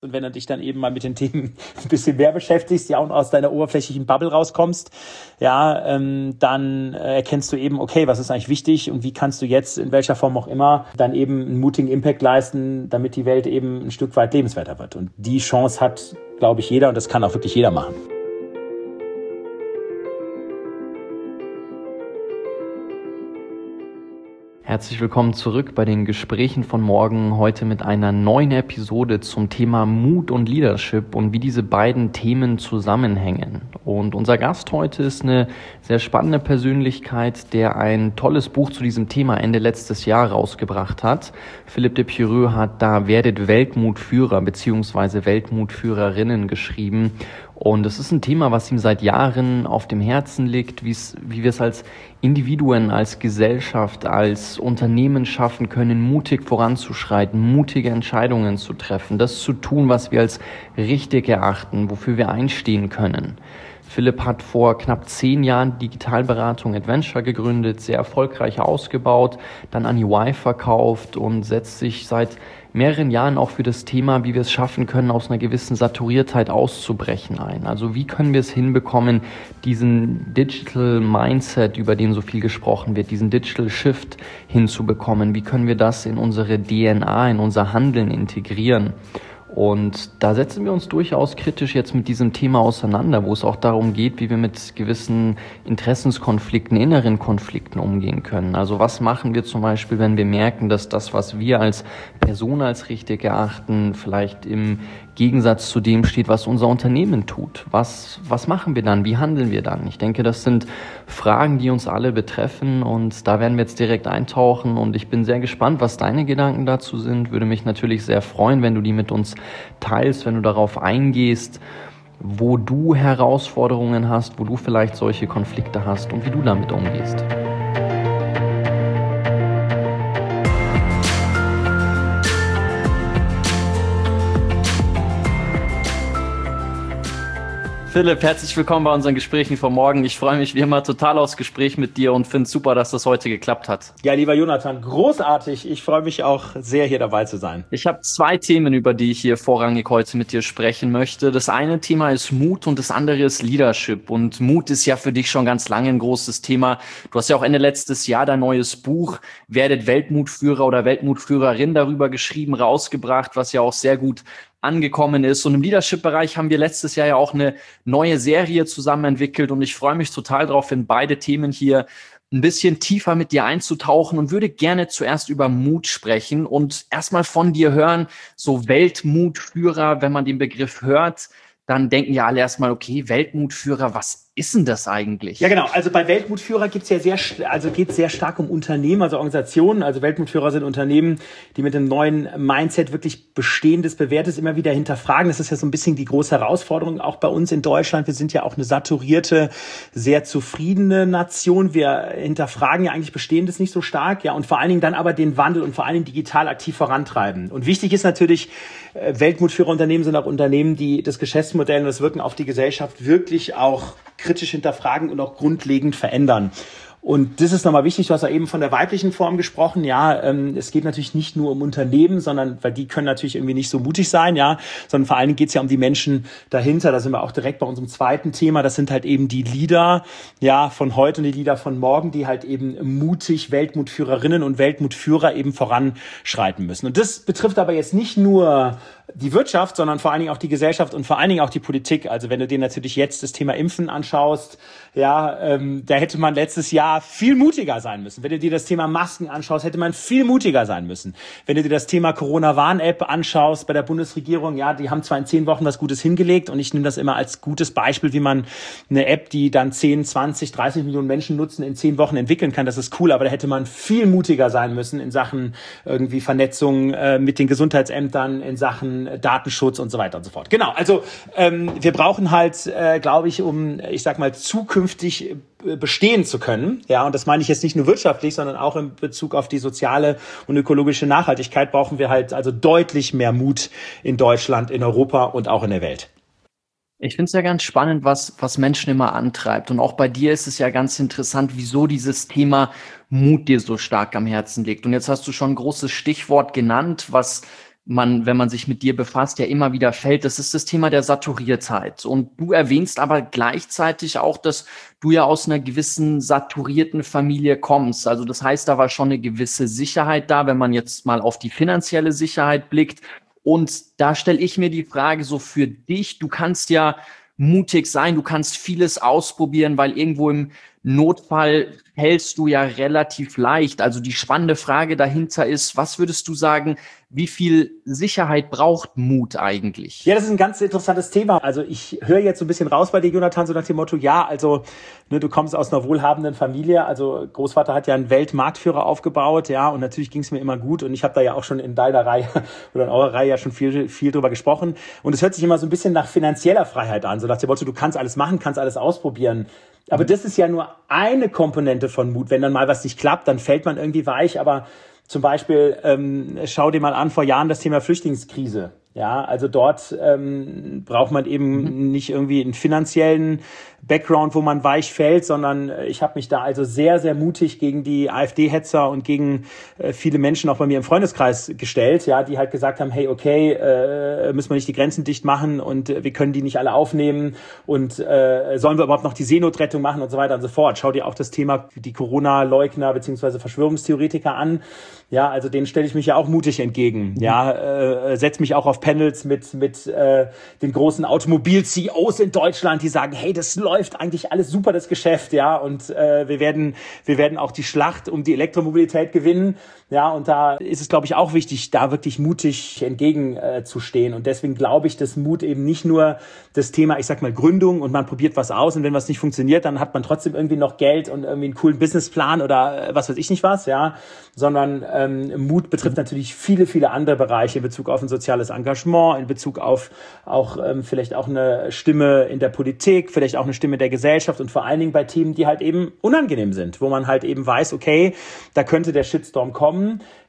Und wenn du dich dann eben mal mit den Themen ein bisschen mehr beschäftigst, ja, und aus deiner oberflächlichen Bubble rauskommst, ja, dann erkennst du eben, okay, was ist eigentlich wichtig und wie kannst du jetzt in welcher Form auch immer dann eben einen mutigen Impact leisten, damit die Welt eben ein Stück weit lebenswerter wird. Und die Chance hat, glaube ich, jeder, und das kann auch wirklich jeder machen. Herzlich willkommen zurück bei den Gesprächen von morgen, heute mit einer neuen Episode zum Thema Mut und Leadership und wie diese beiden Themen zusammenhängen. Und unser Gast heute ist eine sehr spannende Persönlichkeit, der ein tolles Buch zu diesem Thema Ende letztes Jahr rausgebracht hat. Philippe de Pierreux hat da Werdet Weltmutführer bzw. Weltmutführerinnen geschrieben. Und es ist ein Thema, was ihm seit Jahren auf dem Herzen liegt, wie wir es als Individuen, als Gesellschaft, als Unternehmen schaffen können, mutig voranzuschreiten, mutige Entscheidungen zu treffen, das zu tun, was wir als richtig erachten, wofür wir einstehen können. Philipp hat vor knapp 10 Jahren Digitalberatung Adventure gegründet, sehr erfolgreich ausgebaut, dann an EY verkauft und setzt sich seit mehreren Jahren auch für das Thema, wie wir es schaffen können, aus einer gewissen Saturiertheit auszubrechen ein. Also wie können wir es hinbekommen, diesen Digital Mindset, über den so viel gesprochen wird, diesen Digital Shift hinzubekommen? Wie können wir das in unsere DNA, in unser Handeln integrieren? Und da setzen wir uns durchaus kritisch jetzt mit diesem Thema auseinander, wo es auch darum geht, wie wir mit gewissen Interessenskonflikten, inneren Konflikten umgehen können. Also was machen wir zum Beispiel, wenn wir merken, dass das, was wir als Person als richtig erachten, vielleicht im Gegensatz zu dem steht, was unser Unternehmen tut. Was machen wir dann? Wie handeln wir dann? Ich denke, das sind Fragen, die uns alle betreffen und da werden wir jetzt direkt eintauchen und ich bin sehr gespannt, was deine Gedanken dazu sind. Würde mich natürlich sehr freuen, wenn du die mit uns teilst, wenn du darauf eingehst, wo du Herausforderungen hast, wo du vielleicht solche Konflikte hast und wie du damit umgehst. Philipp, herzlich willkommen bei unseren Gesprächen von morgen. Ich freue mich wie immer total aufs Gespräch mit dir und finde es super, dass das heute geklappt hat. Ja, lieber Jonathan, großartig. Ich freue mich auch sehr, hier dabei zu sein. Ich habe 2 Themen, über die ich hier vorrangig heute mit dir sprechen möchte. Das eine Thema ist Mut und das andere ist Leadership. Und Mut ist ja für dich schon ganz lange ein großes Thema. Du hast ja auch Ende letztes Jahr dein neues Buch Werdet Weltmutführer oder Weltmutführerin darüber geschrieben, rausgebracht, was ja auch sehr gut angekommen ist. Und im Leadership-Bereich haben wir letztes Jahr ja auch eine neue Serie zusammen entwickelt und ich freue mich total drauf, in beide Themen hier ein bisschen tiefer mit dir einzutauchen und würde gerne zuerst über Mut sprechen und erstmal von dir hören, so Weltmutführer, wenn man den Begriff hört, dann denken ja alle erstmal, okay, Weltmutführer, was ist denn das eigentlich? Ja, genau. Also bei Weltmutführer geht's ja geht sehr stark um Unternehmen, also Organisationen. Also Weltmutführer sind Unternehmen, die mit einem neuen Mindset wirklich Bestehendes, Bewährtes immer wieder hinterfragen. Das ist ja so ein bisschen die große Herausforderung auch bei uns in Deutschland. Wir sind ja auch eine saturierte, sehr zufriedene Nation. Wir hinterfragen ja eigentlich Bestehendes nicht so stark, ja, und vor allen Dingen dann aber den Wandel und vor allen Dingen digital aktiv vorantreiben. Und wichtig ist natürlich, Weltmutführerunternehmen sind auch Unternehmen, die das Geschäftsmodell und das Wirken auf die Gesellschaft wirklich auch kritisch hinterfragen und auch grundlegend verändern. Und das ist nochmal wichtig, du hast ja eben von der weiblichen Form gesprochen, ja, es geht natürlich nicht nur um Unternehmen, sondern, weil die können natürlich irgendwie nicht so mutig sein, ja, sondern vor allen Dingen geht es ja um die Menschen dahinter, da sind wir auch direkt bei unserem zweiten Thema, das sind halt eben die Leader, ja, von heute und die Leader von morgen, die halt eben mutig Weltmutführerinnen und Weltmutführer eben voranschreiten müssen. Und das betrifft aber jetzt nicht nur die Wirtschaft, sondern vor allen Dingen auch die Gesellschaft und vor allen Dingen auch die Politik. Also wenn du dir natürlich jetzt das Thema Impfen anschaust, ja, da hätte man letztes Jahr viel mutiger sein müssen. Wenn du dir das Thema Masken anschaust, hätte man viel mutiger sein müssen. Wenn du dir das Thema Corona-Warn-App anschaust bei der Bundesregierung, ja, die haben zwar in 10 Wochen was Gutes hingelegt und ich nehme das immer als gutes Beispiel, wie man eine App, die dann 10, 20, 30 Millionen Menschen nutzen, in 10 Wochen entwickeln kann. Das ist cool, aber da hätte man viel mutiger sein müssen in Sachen irgendwie Vernetzung mit den Gesundheitsämtern, in Sachen Datenschutz und so weiter und so fort. Genau, also wir brauchen halt, glaube ich, um, ich sag mal, zukünftig bestehen zu können. Ja, und das meine ich jetzt nicht nur wirtschaftlich, sondern auch in Bezug auf die soziale und ökologische Nachhaltigkeit brauchen wir halt also deutlich mehr Mut in Deutschland, in Europa und auch in der Welt. Ich finde es ja ganz spannend, was Menschen immer antreibt. Und auch bei dir ist es ja ganz interessant, wieso dieses Thema Mut dir so stark am Herzen liegt. Und jetzt hast du schon ein großes Stichwort genannt, was wenn man sich mit dir befasst, ja immer wieder fällt, das ist das Thema der Saturiertheit. Und du erwähnst aber gleichzeitig auch, dass du ja aus einer gewissen saturierten Familie kommst. Also das heißt, da war schon eine gewisse Sicherheit da, wenn man jetzt mal auf die finanzielle Sicherheit blickt. Und da stelle ich mir die Frage so für dich, du kannst ja mutig sein, du kannst vieles ausprobieren, weil irgendwo im Notfall hältst du ja relativ leicht. Also die spannende Frage dahinter ist, was würdest du sagen, wie viel Sicherheit braucht Mut eigentlich? Ja, das ist ein ganz interessantes Thema. Also ich höre jetzt so ein bisschen raus bei dir, Jonathan, so nach dem Motto, ja, also du kommst aus einer wohlhabenden Familie. Also Großvater hat ja einen Weltmarktführer aufgebaut, ja, und natürlich ging es mir immer gut. Und ich habe da ja auch schon in deiner Reihe oder in eurer Reihe ja schon viel drüber gesprochen. Und es hört sich immer so ein bisschen nach finanzieller Freiheit an, so nach dem Motto, du kannst alles machen, kannst alles ausprobieren. Aber das ist ja nur eine Komponente von Mut. Wenn dann mal was nicht klappt, dann fällt man irgendwie weich. Aber zum Beispiel, schau dir mal an, vor Jahren das Thema Flüchtlingskrise. Ja, also dort braucht man eben nicht irgendwie einen finanziellen Background, wo man weich fällt, sondern ich habe mich da also sehr, sehr mutig gegen die AfD-Hetzer und gegen viele Menschen auch bei mir im Freundeskreis gestellt, ja, die halt gesagt haben, hey, okay, müssen wir nicht die Grenzen dicht machen und wir können die nicht alle aufnehmen und sollen wir überhaupt noch die Seenotrettung machen und so weiter und so fort. Schau dir auch das Thema die Corona-Leugner bzw. Verschwörungstheoretiker an. Ja, also denen stelle ich mich ja auch mutig entgegen. Ja, setze mich auch auf Panels mit den großen Automobil-CEOs in Deutschland, die sagen, hey, das läuft eigentlich alles super, das Geschäft, ja, und wir werden auch die Schlacht um die Elektromobilität gewinnen. Ja, und da ist es, glaube ich, auch wichtig, da wirklich mutig entgegenzustehen. Und deswegen glaube ich, dass Mut eben nicht nur das Thema, ich sag mal, Gründung und man probiert was aus und wenn was nicht funktioniert, dann hat man trotzdem irgendwie noch Geld und irgendwie einen coolen Businessplan oder was weiß ich nicht was, ja, sondern Mut betrifft natürlich viele, viele andere Bereiche in Bezug auf ein soziales Engagement, in Bezug auf auch vielleicht auch eine Stimme in der Politik, vielleicht auch eine Stimme der Gesellschaft und vor allen Dingen bei Themen, die halt eben unangenehm sind, wo man halt eben weiß, okay, da könnte der Shitstorm kommen,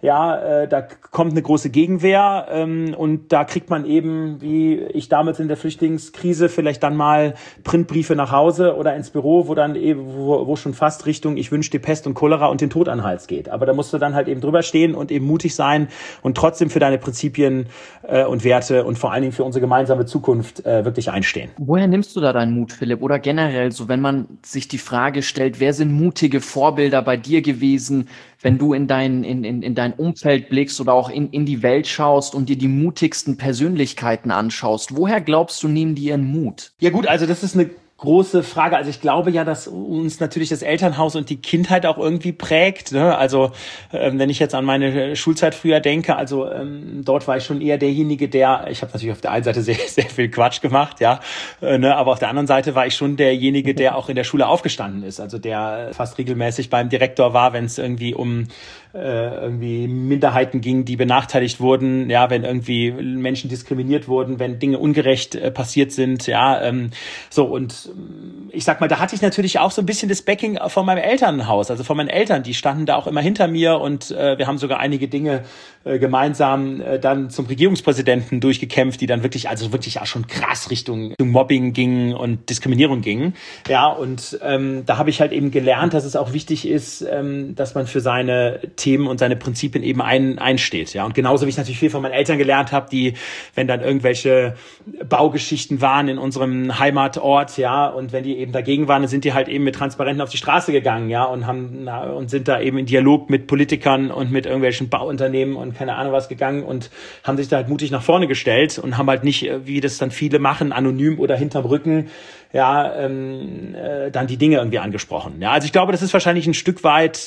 ja, da kommt eine große Gegenwehr und da kriegt man eben, wie ich damals in der Flüchtlingskrise, vielleicht dann mal Printbriefe nach Hause oder ins Büro, wo dann eben, wo schon fast Richtung ich wünsche dir Pest und Cholera und den Tod an den Hals geht. Aber da musst du dann halt eben drüber stehen und eben mutig sein und trotzdem für deine Prinzipien und Werte und vor allen Dingen für unsere gemeinsame Zukunft wirklich einstehen. Woher nimmst du da deinen Mut, Philipp? Oder generell, so wenn man sich die Frage stellt, wer sind mutige Vorbilder bei dir gewesen, wenn du in dein Umfeld blickst oder auch in die Welt schaust und dir die mutigsten Persönlichkeiten anschaust? Woher glaubst du, nehmen die ihren Mut? Ja gut, also das ist eine große Frage. Also ich glaube ja, dass uns natürlich das Elternhaus und die Kindheit auch irgendwie prägt. Ne? Also wenn ich jetzt an meine Schulzeit früher denke, also dort war ich schon eher derjenige, ich habe natürlich auf der einen Seite sehr, sehr viel Quatsch gemacht, ja, aber auf der anderen Seite war ich schon derjenige, der auch in der Schule aufgestanden ist. Also der fast regelmäßig beim Direktor war, wenn es irgendwie um irgendwie Minderheiten ging, die benachteiligt wurden, ja, wenn irgendwie Menschen diskriminiert wurden, wenn Dinge ungerecht passiert sind, ja, so und ich sag mal, da hatte ich natürlich auch so ein bisschen das Backing von meinem Elternhaus, also von meinen Eltern, die standen da auch immer hinter mir und wir haben sogar einige Dinge gemeinsam dann zum Regierungspräsidenten durchgekämpft, die dann wirklich auch schon krass Richtung Mobbing gingen und Diskriminierung gingen, ja, und da habe ich halt eben gelernt, dass es auch wichtig ist, dass man für seine Themen und seine Prinzipien eben einsteht, ja, und genauso wie ich natürlich viel von meinen Eltern gelernt habe, die, wenn dann irgendwelche Baugeschichten waren in unserem Heimatort, ja, und wenn die eben dagegen waren, dann sind die halt eben mit Transparenten auf die Straße gegangen, ja, und sind da eben in Dialog mit Politikern und mit irgendwelchen Bauunternehmen und keine Ahnung was gegangen und haben sich da halt mutig nach vorne gestellt und haben halt nicht, wie das dann viele machen, anonym oder hinterm Rücken, ja, dann die Dinge irgendwie angesprochen. Ja, also ich glaube, das ist wahrscheinlich ein Stück weit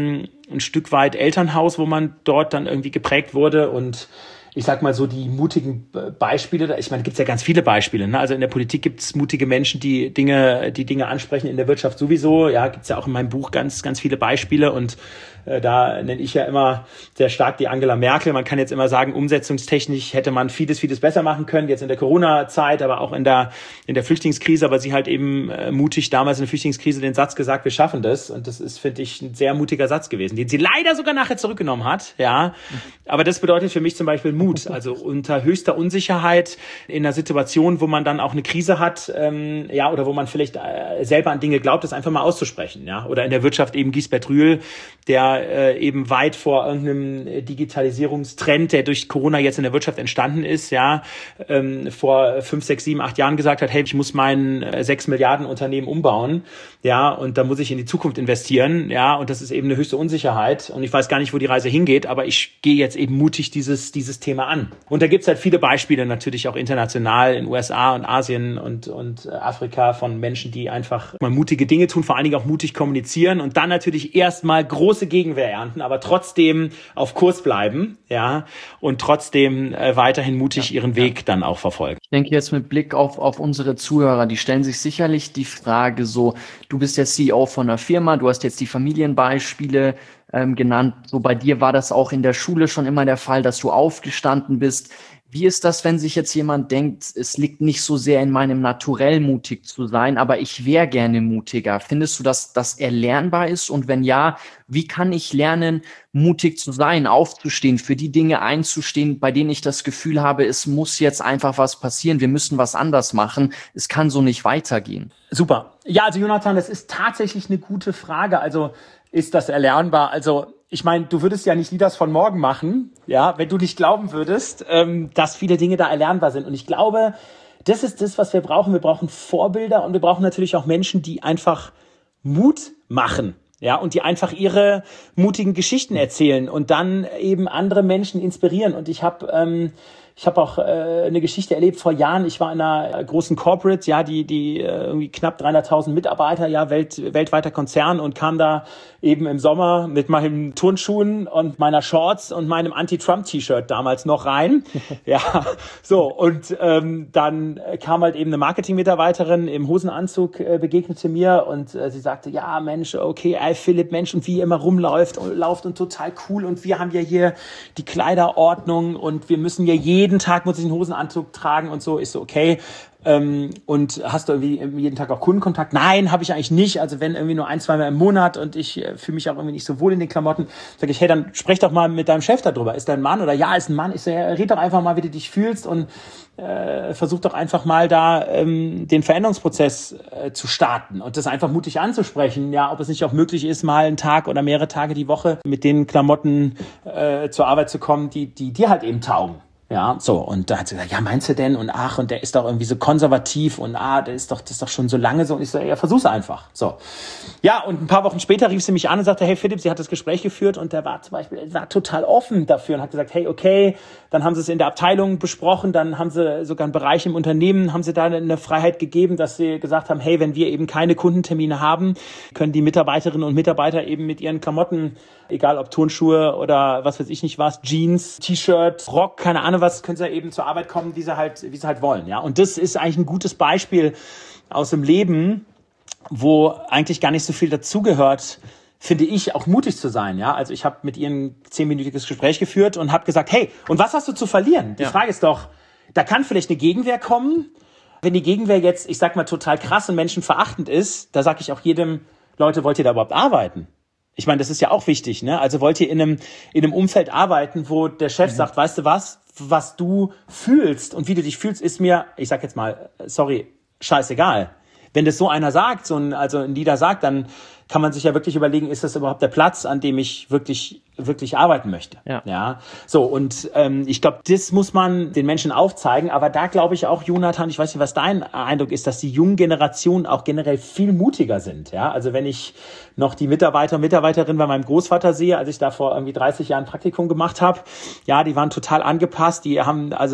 Elternhaus, wo man dort dann irgendwie geprägt wurde und ich sag mal so die mutigen Beispiele, ich meine, gibt's ja ganz viele Beispiele, ne? Also in der Politik gibt's mutige Menschen, die Dinge ansprechen, in der Wirtschaft sowieso, ja, gibt's ja auch in meinem Buch ganz, ganz viele Beispiele und da nenne ich ja immer sehr stark die Angela Merkel. Man kann jetzt immer sagen, umsetzungstechnisch hätte man vieles besser machen können, jetzt in der Corona-Zeit, aber auch in der Flüchtlingskrise, aber sie halt eben mutig damals in der Flüchtlingskrise den Satz gesagt, wir schaffen das. Und das ist, finde ich, ein sehr mutiger Satz gewesen, den sie leider sogar nachher zurückgenommen hat, ja. Aber das bedeutet für mich zum Beispiel, Mut. Also unter höchster Unsicherheit in einer Situation, wo man dann auch eine Krise hat, oder wo man vielleicht selber an Dinge glaubt, das einfach mal auszusprechen, ja. Oder in der Wirtschaft eben Gisbert Rühl, der eben weit vor irgendeinem Digitalisierungstrend, der durch Corona jetzt in der Wirtschaft entstanden ist, ja, vor 5, 6, 7, 8 Jahren gesagt hat, hey, ich muss mein 6 Milliarden Unternehmen umbauen, ja, und da muss ich in die Zukunft investieren, ja, und das ist eben eine höchste Unsicherheit und ich weiß gar nicht, wo die Reise hingeht, aber ich gehe jetzt eben mutig dieses Thema an. Und da gibt's halt viele Beispiele natürlich auch international in USA und Asien und Afrika von Menschen, die einfach mal mutige Dinge tun, vor allen Dingen auch mutig kommunizieren und dann natürlich erstmal große Gegenwehr ernten, aber trotzdem auf Kurs bleiben, ja, und trotzdem weiterhin mutig ihren Weg dann auch verfolgen. Ich denke jetzt mit Blick auf unsere Zuhörer, die stellen sich sicherlich die Frage so, du bist der CEO von einer Firma, du hast jetzt die Familienbeispiele genannt, so bei dir war das auch in der Schule schon immer der Fall, dass du aufgestanden bist. Wie ist das, wenn sich jetzt jemand denkt, es liegt nicht so sehr in meinem Naturell mutig zu sein, aber ich wäre gerne mutiger? Findest du, dass das erlernbar ist? Und wenn ja, wie kann ich lernen, mutig zu sein, aufzustehen, für die Dinge einzustehen, bei denen ich das Gefühl habe, es muss jetzt einfach was passieren, wir müssen was anders machen, es kann so nicht weitergehen? Super. Ja, also Jonathan, das ist tatsächlich eine gute Frage. Also ist das erlernbar? Also ich meine, du würdest ja nicht Leaders von morgen machen, ja, wenn du nicht glauben würdest, dass viele Dinge da erlernbar sind. Und ich glaube, das ist das, was wir brauchen. Wir brauchen Vorbilder und wir brauchen natürlich auch Menschen, die einfach Mut machen. Ja, und die einfach ihre mutigen Geschichten erzählen und dann eben andere Menschen inspirieren. Und ich habe auch eine Geschichte erlebt vor Jahren. Ich war in einer großen Corporate, ja, die irgendwie knapp 300.000 Mitarbeiter, ja, weltweiter Konzern und kam da eben im Sommer mit meinen Turnschuhen und meiner Shorts und meinem Anti-Trump-T-Shirt damals noch rein. Ja, so und dann kam halt eben eine Marketing-Mitarbeiterin im Hosenanzug, begegnete mir und sie sagte, ja, Mensch, okay, Philipp, Mensch, und wie ihr immer rumläuft und total cool und wir haben ja hier die Kleiderordnung und wir müssen ja jeden Tag muss ich einen Hosenanzug tragen und so. Ich so, okay. Und hast du irgendwie jeden Tag auch Kundenkontakt? Nein, habe ich eigentlich nicht. Also wenn irgendwie nur 1, 2 Mal im Monat und ich fühle mich auch irgendwie nicht so wohl in den Klamotten, sage ich, hey, dann sprech doch mal mit deinem Chef darüber. Ist der ein Mann oder ja, ist ein Mann? Ich so, ja, red doch einfach mal, wie du dich fühlst und versuch doch einfach mal da den Veränderungsprozess zu starten und das einfach mutig anzusprechen. Ja, ob es nicht auch möglich ist, mal einen Tag oder mehrere Tage die Woche mit den Klamotten zur Arbeit zu kommen, die dir halt eben taugen. Ja, so, und da hat sie gesagt, ja, meinst du denn? Und ach, und der ist doch irgendwie so konservativ und das ist doch schon so lange so. Und ich so, ja, versuch's einfach. So. Ja, und ein paar Wochen später rief sie mich an und sagte, hey Philipp, sie hat das Gespräch geführt und der war zum Beispiel, war total offen dafür und hat gesagt, hey, okay, dann haben sie es in der Abteilung besprochen, dann haben sie sogar einen Bereich im Unternehmen, haben sie da eine Freiheit gegeben, dass sie gesagt haben, hey, wenn wir eben keine Kundentermine haben, können die Mitarbeiterinnen und Mitarbeiter eben mit ihren Klamotten, egal ob Turnschuhe oder was weiß ich nicht was, Jeans, T-Shirt, Rock, keine Ahnung was, können sie eben zur Arbeit kommen, wie sie halt wollen, ja. Und das ist eigentlich ein gutes Beispiel aus dem Leben, wo eigentlich gar nicht so viel dazugehört, finde ich, auch mutig zu sein, ja. Also ich habe mit ihr ein 10-minütiges Gespräch geführt und habe gesagt, hey, und was hast du zu verlieren? Die Frage ist doch, da kann vielleicht eine Gegenwehr kommen. Wenn die Gegenwehr jetzt, ich sag mal, total krass und menschenverachtend ist, da sage ich auch jedem, Leute, wollt ihr da überhaupt arbeiten? Ich meine, das ist ja auch wichtig, ne? Also wollt ihr in einem Umfeld arbeiten, wo der Chef sagt, weißt du was du fühlst und wie du dich fühlst, ist mir, ich sag jetzt mal, sorry, scheißegal. Wenn das so einer sagt, also ein Leader sagt, dann kann man sich ja wirklich überlegen, ist das überhaupt der Platz, an dem ich wirklich arbeiten möchte? Ja. So, und ich glaube, das muss man den Menschen aufzeigen. Aber da glaube ich auch, Jonathan, ich weiß nicht, was dein Eindruck ist, dass die jungen Generationen auch generell viel mutiger sind. Ja, also wenn ich noch die Mitarbeiter und Mitarbeiterinnen bei meinem Großvater sehe, als ich da vor irgendwie 30 Jahren Praktikum gemacht habe, ja, die waren total angepasst, die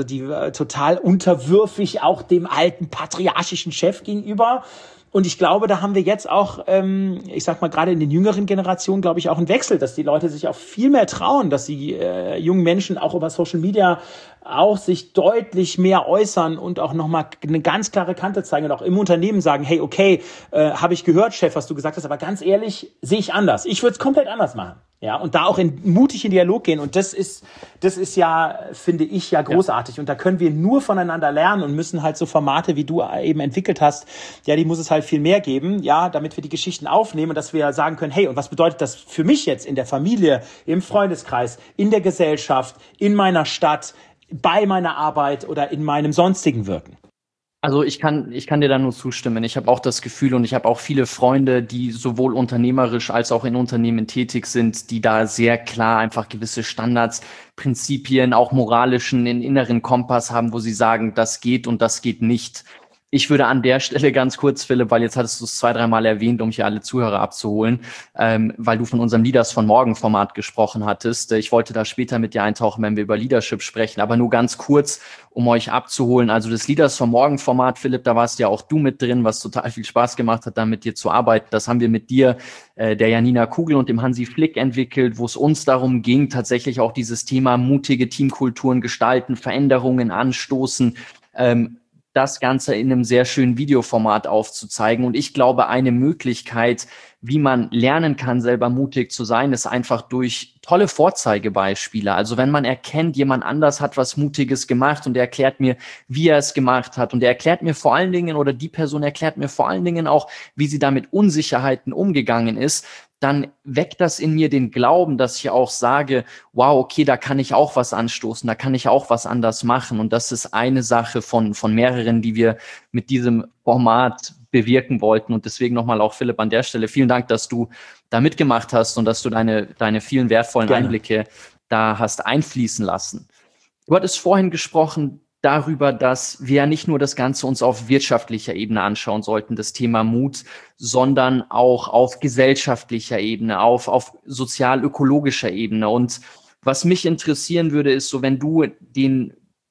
total unterwürfig auch dem alten patriarchischen Chef gegenüber. Und ich glaube, da haben wir jetzt auch, ich sag mal, gerade in den jüngeren Generationen, glaube ich, auch einen Wechsel, dass die Leute sich auch viel mehr trauen, dass die jungen Menschen auch über Social Media auch sich deutlich mehr äußern und auch nochmal eine ganz klare Kante zeigen und auch im Unternehmen sagen, hey, okay, habe ich gehört, Chef, was du gesagt hast, aber ganz ehrlich, sehe ich anders. Ich würde es komplett anders machen. Ja, und da auch mutig in Dialog gehen. Und das ist ja, finde ich, ja großartig. Ja. Und da können wir nur voneinander lernen und müssen halt so Formate, wie du eben entwickelt hast, ja, die muss es halt viel mehr geben, ja, damit wir die Geschichten aufnehmen und dass wir sagen können, hey, und was bedeutet das für mich jetzt in der Familie, im Freundeskreis, in der Gesellschaft, in meiner Stadt, bei meiner Arbeit oder in meinem sonstigen Wirken? Also ich kann dir da nur zustimmen. Ich habe auch das Gefühl und ich habe auch viele Freunde, die sowohl unternehmerisch als auch in Unternehmen tätig sind, die da sehr klar einfach gewisse Standards, Prinzipien, auch moralischen, einen inneren Kompass haben, wo sie sagen, das geht und das geht nicht. Ich würde an der Stelle ganz kurz, Philipp, weil jetzt hattest du es 2-3 Mal erwähnt, um hier alle Zuhörer abzuholen, weil du von unserem Leaders von Morgen Format gesprochen hattest. Ich wollte da später mit dir eintauchen, wenn wir über Leadership sprechen, aber nur ganz kurz, um euch abzuholen. Also das Leaders von Morgen Format, Philipp, da warst ja auch du mit drin, was total viel Spaß gemacht hat, da mit dir zu arbeiten. Das haben wir mit dir, der Janina Kugel und dem Hansi Flick entwickelt, wo es uns darum ging, tatsächlich auch dieses Thema mutige Teamkulturen gestalten, Veränderungen anstoßen, das Ganze in einem sehr schönen Videoformat aufzuzeigen. Und ich glaube, eine Möglichkeit, wie man lernen kann, selber mutig zu sein, ist einfach durch tolle Vorzeigebeispiele. Also wenn man erkennt, jemand anders hat was Mutiges gemacht und er erklärt mir, wie er es gemacht hat. Und er erklärt mir vor allen Dingen, oder die Person erklärt mir vor allen Dingen auch, wie sie da mit Unsicherheiten umgegangen ist, dann weckt das in mir den Glauben, dass ich auch sage, wow, okay, da kann ich auch was anstoßen, da kann ich auch was anders machen. Und das ist eine Sache von mehreren, die wir mit diesem Format bewirken wollten. Und deswegen nochmal auch, Philipp, an der Stelle vielen Dank, dass du da mitgemacht hast und dass du deine vielen wertvollen Einblicke da hast einfließen lassen. Du hattest vorhin gesprochen darüber, dass wir ja nicht nur das Ganze uns auf wirtschaftlicher Ebene anschauen sollten, das Thema Mut, sondern auch auf gesellschaftlicher Ebene, auf sozial-ökologischer Ebene. Und was mich interessieren würde, ist so, wenn du den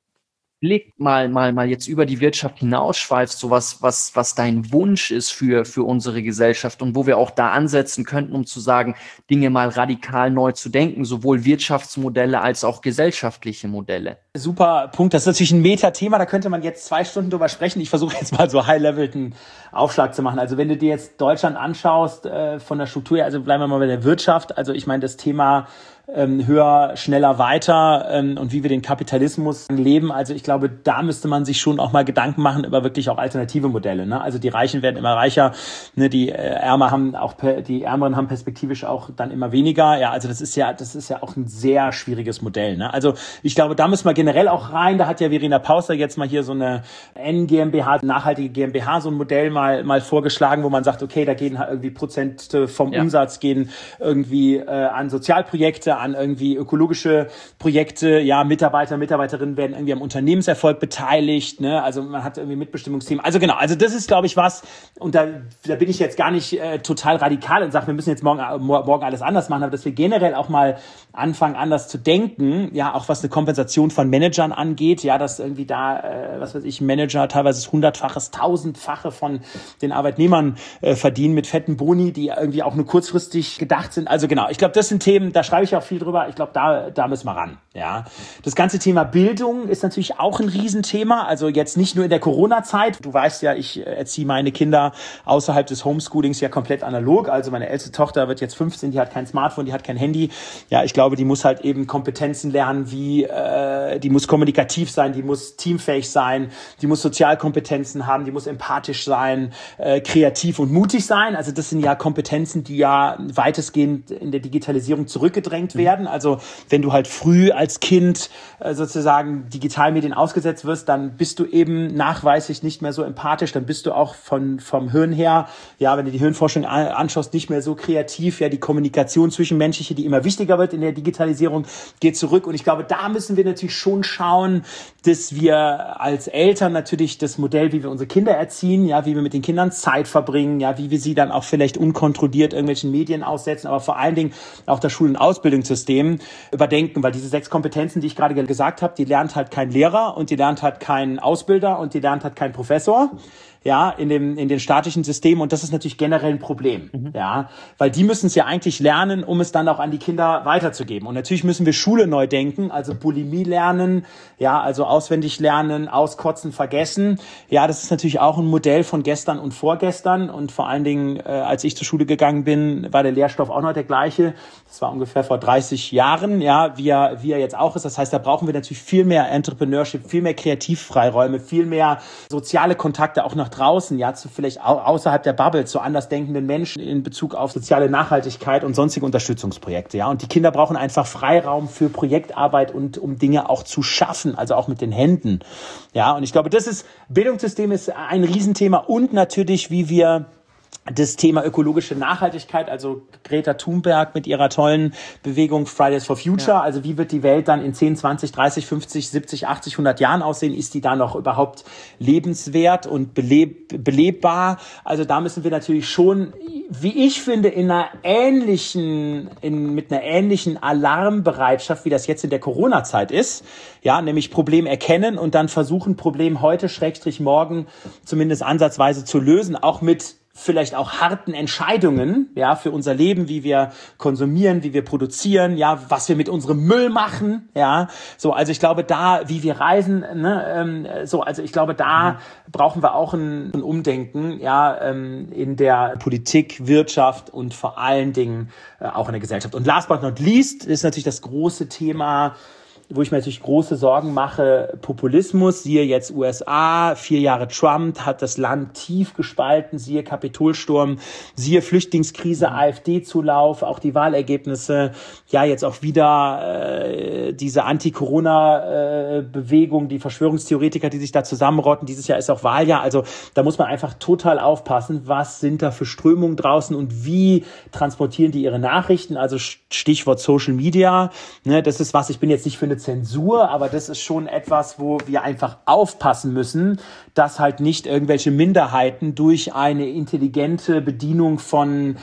Blick mal jetzt über die Wirtschaft hinausschweifst, so was dein Wunsch ist für unsere Gesellschaft und wo wir auch da ansetzen könnten, um zu sagen, Dinge mal radikal neu zu denken, sowohl Wirtschaftsmodelle als auch gesellschaftliche Modelle. Super Punkt. Das ist natürlich ein Meta-Thema, da könnte man jetzt 2 Stunden drüber sprechen. Ich versuche jetzt mal so high-levelten Aufschlag zu machen. Also wenn du dir jetzt Deutschland anschaust, von der Struktur her, also bleiben wir mal bei der Wirtschaft. Also ich meine, das Thema höher, schneller, weiter und wie wir den Kapitalismus leben. Also ich glaube, da müsste man sich schon auch mal Gedanken machen über wirklich auch alternative Modelle. Ne? Also die Reichen werden immer reicher, ne? Die Ärmeren haben perspektivisch auch dann immer weniger. Ja, also das ist ja auch ein sehr schwieriges Modell. Ne? Also ich glaube, da müssen wir generell auch rein. Da hat ja Verena Pauster jetzt mal hier so eine N-GmbH, nachhaltige GmbH, so ein Modell mal vorgeschlagen, wo man sagt, okay, da gehen halt irgendwie Prozent vom Umsatz gehen irgendwie an Sozialprojekte, an irgendwie ökologische Projekte, ja, Mitarbeiter, Mitarbeiterinnen werden irgendwie am Unternehmenserfolg beteiligt, ne, also man hat irgendwie Mitbestimmungsthemen, also genau, also das ist, glaube ich, was, und da bin ich jetzt gar nicht total radikal und sage, wir müssen jetzt morgen alles anders machen, aber dass wir generell auch mal anfangen, anders zu denken, ja, auch was eine Kompensation von Managern angeht, ja, dass irgendwie da, was weiß ich, Manager teilweise das 100-faches, 1000-fache von den Arbeitnehmern verdienen mit fetten Boni, die irgendwie auch nur kurzfristig gedacht sind, also genau, ich glaube, das sind Themen, da schreibe ich auch viel drüber. Ich glaube, da müssen wir ran. Ja, das ganze Thema Bildung ist natürlich auch ein Riesenthema. Also jetzt nicht nur in der Corona-Zeit. Du weißt ja, ich erziehe meine Kinder außerhalb des Homeschoolings ja komplett analog. Also meine älteste Tochter wird jetzt 15, die hat kein Smartphone, die hat kein Handy. Ja, ich glaube, die muss halt eben Kompetenzen lernen, die muss kommunikativ sein, die muss teamfähig sein, die muss Sozialkompetenzen haben, die muss empathisch sein, kreativ und mutig sein. Also das sind ja Kompetenzen, die ja weitestgehend in der Digitalisierung zurückgedrängt werden. Also wenn du halt früh als Kind sozusagen Digitalmedien ausgesetzt wirst, dann bist du eben nachweislich nicht mehr so empathisch, dann bist du auch vom Hirn her, ja, wenn du die Hirnforschung anschaust, nicht mehr so kreativ, ja, die Kommunikation zwischenmenschliche, die immer wichtiger wird in der Digitalisierung, geht zurück und ich glaube, da müssen wir natürlich schon schauen, dass wir als Eltern natürlich das Modell, wie wir unsere Kinder erziehen, ja, wie wir mit den Kindern Zeit verbringen, ja, wie wir sie dann auch vielleicht unkontrolliert irgendwelchen Medien aussetzen, aber vor allen Dingen auch das Schul- und Ausbildungssystem überdenken, weil diese 6 Kompetenzen, die ich gerade gesagt habe, die lernt halt kein Lehrer und die lernt halt kein Ausbilder und die lernt halt kein Professor. Ja, in den statischen Systemen und das ist natürlich generell ein Problem, ja, weil die müssen es ja eigentlich lernen, um es dann auch an die Kinder weiterzugeben und natürlich müssen wir Schule neu denken, also Bulimie lernen, ja, also auswendig lernen, auskotzen, vergessen, ja, das ist natürlich auch ein Modell von gestern und vorgestern und vor allen Dingen, als ich zur Schule gegangen bin, war der Lehrstoff auch noch der gleiche, das war ungefähr vor 30 Jahren, ja, wie er jetzt auch ist, das heißt, da brauchen wir natürlich viel mehr Entrepreneurship, viel mehr Kreativfreiräume, viel mehr soziale Kontakte auch nach draußen, ja, zu vielleicht außerhalb der Bubble, zu andersdenkenden Menschen in Bezug auf soziale Nachhaltigkeit und sonstige Unterstützungsprojekte, ja. Und die Kinder brauchen einfach Freiraum für Projektarbeit und um Dinge auch zu schaffen, also auch mit den Händen, ja. Und ich glaube, Bildungssystem ist ein Riesenthema und natürlich, wie wir das Thema ökologische Nachhaltigkeit, also Greta Thunberg mit ihrer tollen Bewegung Fridays for Future, also wie wird die Welt dann in 10, 20, 30, 50, 70, 80, 100 Jahren aussehen? Ist die da noch überhaupt lebenswert und belebbar? Also da müssen wir natürlich schon, wie ich finde, mit einer ähnlichen Alarmbereitschaft, wie das jetzt in der Corona-Zeit ist, ja, nämlich Problem erkennen und dann versuchen, Problem heute, / morgen zumindest ansatzweise zu lösen, auch mit vielleicht auch harten Entscheidungen, ja, für unser Leben, wie wir konsumieren, wie wir produzieren, ja, was wir mit unserem Müll machen, ja, so, also ich glaube, wie wir reisen, also ich glaube, da brauchen wir auch ein Umdenken, ja, in der Politik, Wirtschaft und vor allen Dingen auch in der Gesellschaft. Und last but not least ist natürlich das große Thema, wo ich mir natürlich große Sorgen mache, Populismus, siehe jetzt USA, 4 Jahre Trump hat das Land tief gespalten, siehe Kapitolsturm, siehe Flüchtlingskrise, AfD-Zulauf, auch die Wahlergebnisse, ja jetzt auch wieder diese Anti-Corona-Bewegung, die Verschwörungstheoretiker, die sich da zusammenrotten, dieses Jahr ist auch Wahljahr, also da muss man einfach total aufpassen, was sind da für Strömungen draußen und wie transportieren die ihre Nachrichten, also Stichwort Social Media, ne, das ist was, ich bin jetzt nicht für eine Zensur, aber das ist schon etwas, wo wir einfach aufpassen müssen, dass halt nicht irgendwelche Minderheiten durch eine intelligente Bedienung von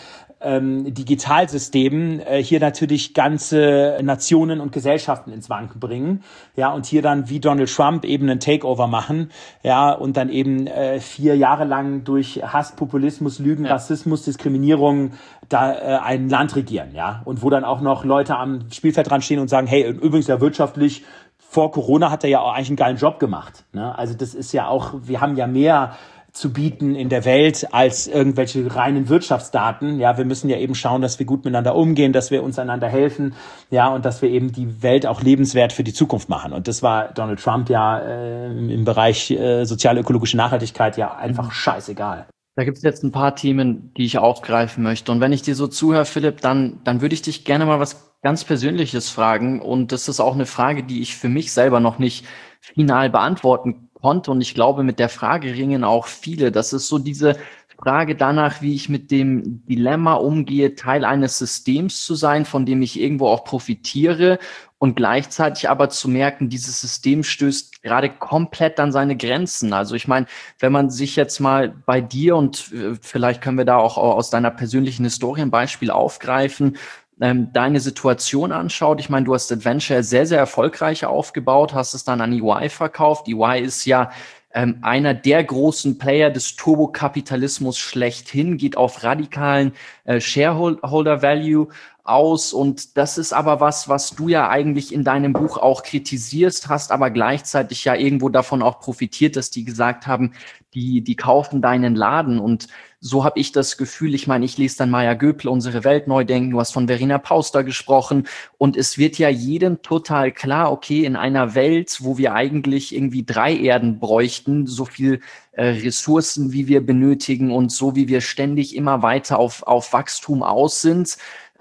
Digitalsystemen hier natürlich ganze Nationen und Gesellschaften ins Wanken bringen, ja, und hier dann wie Donald Trump eben einen Takeover machen, ja, und dann eben 4 Jahre lang durch Hass, Populismus, Lügen, Rassismus, Diskriminierung da ein Land regieren, ja, und wo dann auch noch Leute am Spielfeld dran stehen und sagen, hey, übrigens ja wirtschaftlich, vor Corona hat er ja auch eigentlich einen geilen Job gemacht, ne? Also das ist ja auch, wir haben ja mehr zu bieten in der Welt als irgendwelche reinen Wirtschaftsdaten. Ja, wir müssen ja eben schauen, dass wir gut miteinander umgehen, dass wir uns einander helfen, ja, und dass wir eben die Welt auch lebenswert für die Zukunft machen. Und das war Donald Trump ja im Bereich sozial-ökologische Nachhaltigkeit ja einfach scheißegal. Da gibt es jetzt ein paar Themen, die ich aufgreifen möchte. Und wenn ich dir so zuhöre, Philipp, dann würde ich dich gerne mal was ganz Persönliches fragen. Und das ist auch eine Frage, die ich für mich selber noch nicht final beantworten konnte. Und ich glaube, mit der Frage ringen auch viele. Das ist so diese Frage danach, wie ich mit dem Dilemma umgehe, Teil eines Systems zu sein, von dem ich irgendwo auch profitiere und gleichzeitig aber zu merken, dieses System stößt gerade komplett an seine Grenzen. Also ich meine, wenn man sich jetzt mal bei dir und vielleicht können wir da auch aus deiner persönlichen Historie ein Beispiel aufgreifen, deine Situation anschaut. Ich meine, du hast Adventure sehr, sehr erfolgreich aufgebaut, hast es dann an EY verkauft. EY ist ja einer der großen Player des Turbokapitalismus schlechthin, geht auf radikalen Shareholder Value aus. Und das ist aber was du ja eigentlich in deinem Buch auch kritisierst, hast aber gleichzeitig ja irgendwo davon auch profitiert, dass die gesagt haben, die kaufen deinen Laden. Und so habe ich das Gefühl, ich meine, ich lese dann Maya Göpel, Unsere Welt neu denken, du hast von Verena Pauster gesprochen und es wird ja jedem total klar, okay, in einer Welt, wo wir eigentlich irgendwie 3 Erden bräuchten, so viel Ressourcen, wie wir benötigen und so wie wir ständig immer weiter auf Wachstum aus sind,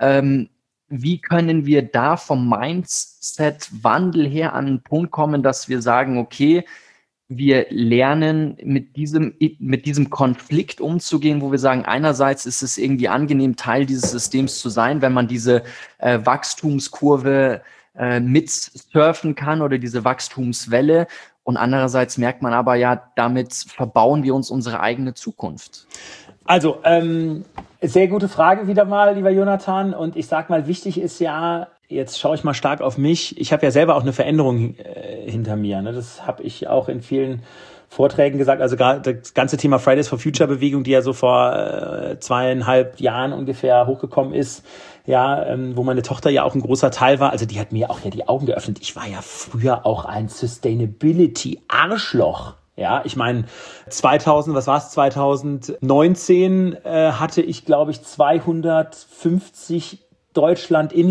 wie können wir da vom Mindset-Wandel her an einen Punkt kommen, dass wir sagen, okay, wir lernen mit diesem Konflikt umzugehen, wo wir sagen, einerseits ist es irgendwie angenehm, Teil dieses Systems zu sein, wenn man diese Wachstumskurve mitsurfen kann oder diese Wachstumswelle. Und andererseits merkt man aber ja, damit verbauen wir uns unsere eigene Zukunft. Also, sehr gute Frage wieder mal, lieber Jonathan. Und ich sag mal, wichtig ist ja, jetzt schaue ich mal stark auf mich. Ich habe ja selber auch eine Veränderung hinter mir. Ne? Das habe ich auch in vielen Vorträgen gesagt. Also gerade das ganze Thema Fridays for Future Bewegung, die ja so vor 2,5 Jahren ungefähr hochgekommen ist, ja, wo meine Tochter ja auch ein großer Teil war. Also die hat mir auch ja die Augen geöffnet. Ich war ja früher auch ein Sustainability-Arschloch. Ja, ich meine, 2019 hatte ich, glaube ich, 250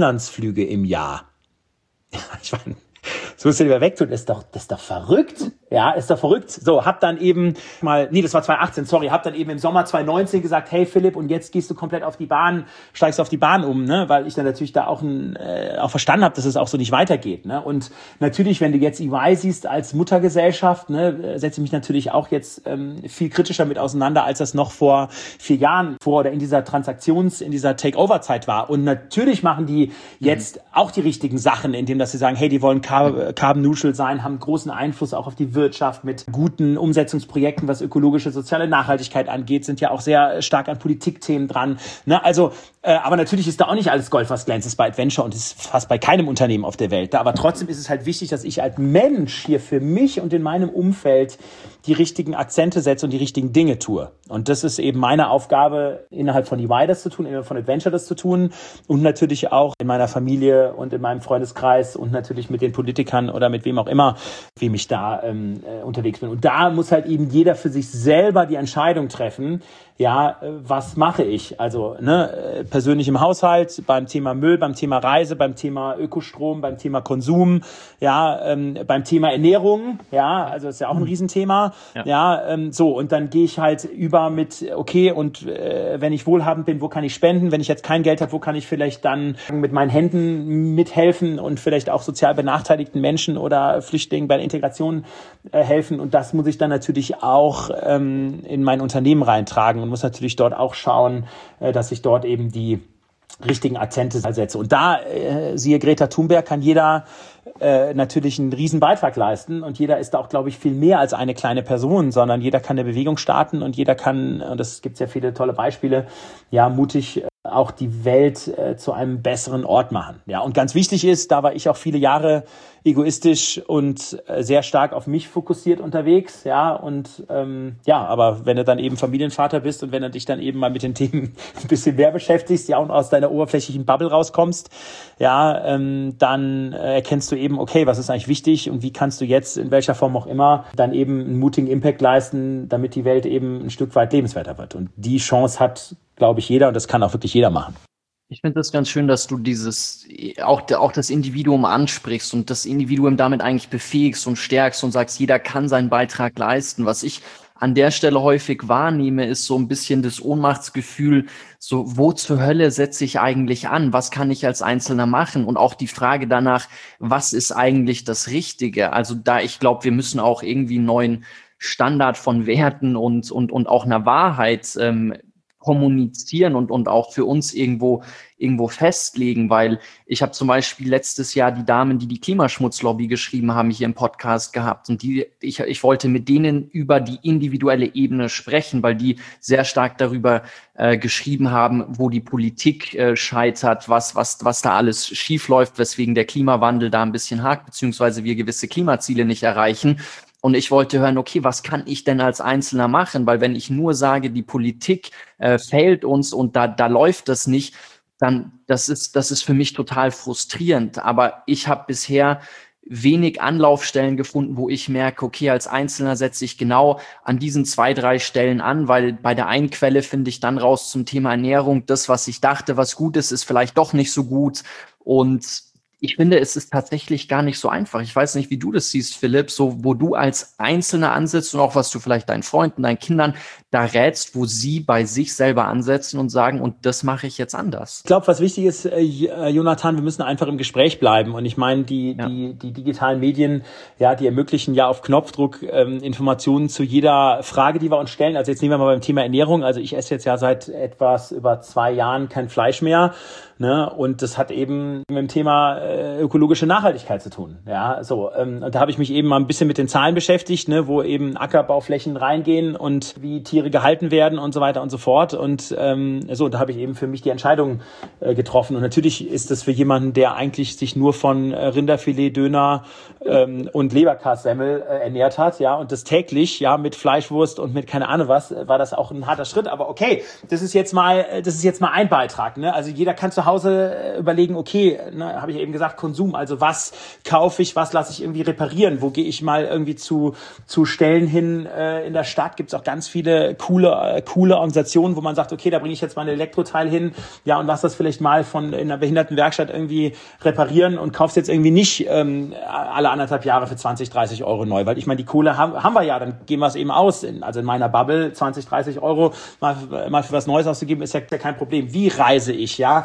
Deutschland-Inlandsflüge im Jahr. Ja, ich meine, so ist ja lieber wegtun, das ist doch verrückt. Ja, ist doch verrückt. So, hab dann eben das war 2018, sorry, hab dann eben im Sommer 2019 gesagt, hey Philipp, und jetzt gehst du komplett steigst auf die Bahn um, ne, weil ich dann natürlich da auch verstanden habe, dass es auch so nicht weitergeht, ne. Und natürlich, wenn du jetzt EY siehst als Muttergesellschaft, ne, setze ich mich natürlich auch jetzt viel kritischer mit auseinander, als das noch vor 4 Jahren in dieser Takeover-Zeit war. Und natürlich machen die jetzt auch die richtigen Sachen, indem dass sie sagen, hey, die wollen carbon neutral sein, haben großen Einfluss auch auf die Wirtschaft mit guten Umsetzungsprojekten, was ökologische, soziale Nachhaltigkeit angeht, sind ja auch sehr stark an Politikthemen dran. Ne? Also, aber natürlich ist da auch nicht alles Gold, was glänzt, ist bei Adventure und ist fast bei keinem Unternehmen auf der Welt. Aber trotzdem ist es halt wichtig, dass ich als Mensch hier für mich und in meinem Umfeld die richtigen Akzente setze und die richtigen Dinge tue. Und das ist eben meine Aufgabe, innerhalb von EY das zu tun, innerhalb von Adventure das zu tun und natürlich auch in meiner Familie und in meinem Freundeskreis und natürlich mit den Politikern oder mit wem auch immer, wem ich da unterwegs bin. Und da muss halt eben jeder für sich selber die Entscheidung treffen, ja, was mache ich? Also persönlich im Haushalt, beim Thema Müll, beim Thema Reise, beim Thema Ökostrom, beim Thema Konsum, ja, beim Thema Ernährung, ja, also das ist ja auch ein Riesenthema, so, und dann gehe ich halt über mit, okay, und wenn ich wohlhabend bin, wo kann ich spenden? Wenn ich jetzt kein Geld habe, wo kann ich vielleicht dann mit meinen Händen mithelfen und vielleicht auch sozial benachteiligten Menschen oder Flüchtlingen bei der Integration helfen? Und das muss ich dann natürlich auch in mein Unternehmen reintragen und muss natürlich dort auch schauen, dass ich dort eben die richtigen Akzente setze. Und da, siehe Greta Thunberg, kann jeder natürlich einen riesen Beitrag leisten und jeder ist da auch, glaube ich, viel mehr als eine kleine Person, sondern jeder kann eine Bewegung starten und jeder kann, und das gibt es ja viele tolle Beispiele, ja, mutig auch die Welt zu einem besseren Ort machen. Ja, und ganz wichtig ist, da war ich auch viele Jahre egoistisch und sehr stark auf mich fokussiert unterwegs, ja, und aber wenn du dann eben Familienvater bist und wenn du dich dann eben mal mit den Themen ein bisschen mehr beschäftigst, ja, und aus deiner oberflächlichen Bubble rauskommst, ja, dann erkennst du eben, okay, was ist eigentlich wichtig und wie kannst du jetzt in welcher Form auch immer dann eben einen mutigen Impact leisten, damit die Welt eben ein Stück weit lebenswerter wird. Und die Chance hat, glaube ich, jeder und das kann auch wirklich jeder machen. Ich finde das ganz schön, dass du auch das Individuum ansprichst und das Individuum damit eigentlich befähigst und stärkst und sagst, jeder kann seinen Beitrag leisten. Was ich an der Stelle häufig wahrnehme, ist so ein bisschen das Ohnmachtsgefühl, so, wo zur Hölle setze ich eigentlich an? Was kann ich als Einzelner machen? Und auch die Frage danach, was ist eigentlich das Richtige? Also ich glaube, wir müssen auch irgendwie einen neuen Standard von Werten und auch einer Wahrheit kommunizieren und auch für uns irgendwo festlegen, weil ich habe zum Beispiel letztes Jahr die Damen, die Klimaschmutzlobby geschrieben haben, hier im Podcast gehabt und ich wollte mit denen über die individuelle Ebene sprechen, weil die sehr stark darüber geschrieben haben, wo die Politik scheitert, was da alles schief läuft, weswegen der Klimawandel da ein bisschen hakt, beziehungsweise wir gewisse Klimaziele nicht erreichen. Und ich wollte hören, okay, was kann ich denn als Einzelner machen? Weil wenn ich nur sage, die Politik fehlt uns und da läuft das nicht, dann das ist für mich total frustrierend. Aber ich habe bisher wenig Anlaufstellen gefunden, wo ich merke, okay, als Einzelner setze ich genau an diesen 2, 3 Stellen an, weil bei der einen Quelle finde ich dann raus zum Thema Ernährung, das, was ich dachte, was gut ist vielleicht doch nicht so gut. Und ich finde, es ist tatsächlich gar nicht so einfach. Ich weiß nicht, wie du das siehst, Philipp, so wo du als Einzelner ansetzt und auch was du vielleicht deinen Freunden, deinen Kindern da rätst, wo sie bei sich selber ansetzen und sagen, und das mache ich jetzt anders. Ich glaube, was wichtig ist, Jonathan, wir müssen einfach im Gespräch bleiben. Und ich meine, die digitalen Medien, ja, die ermöglichen ja auf Knopfdruck Informationen zu jeder Frage, die wir uns stellen. Also jetzt nehmen wir mal beim Thema Ernährung. Also ich esse jetzt ja seit etwas über 2 Jahren kein Fleisch mehr. Ne? Und das hat eben mit dem Thema ökologische Nachhaltigkeit zu tun. Ja, so. Und da habe ich mich eben mal ein bisschen mit den Zahlen beschäftigt, ne, wo eben Ackerbauflächen reingehen und wie Tiere gehalten werden und so weiter und so fort. Und da habe ich eben für mich die Entscheidung getroffen. Und natürlich ist das für jemanden, der eigentlich sich nur von Rinderfilet, Döner und Leberkassemmel ernährt hat, ja, und das täglich, ja, mit Fleischwurst und mit keine Ahnung was, war das auch ein harter Schritt. Aber okay, das ist jetzt mal ein Beitrag, ne? Also jeder kann zu Hause Hause überlegen, okay, ne, habe ich eben gesagt, Konsum, also was kaufe ich, was lasse ich irgendwie reparieren, wo gehe ich mal irgendwie zu Stellen hin, in der Stadt gibt's auch ganz viele coole Organisationen, wo man sagt, okay, da bringe ich jetzt mal ein Elektroteil hin, ja, und lass das vielleicht mal in einer Behindertenwerkstatt irgendwie reparieren und kauf's jetzt irgendwie nicht alle 1,5 Jahre für 20, 30 Euro neu, weil ich meine, die Kohle haben wir ja, dann geben wir es eben aus, also in meiner Bubble 20, 30 Euro mal für was Neues auszugeben, ist ja kein Problem. Wie reise ich, ja?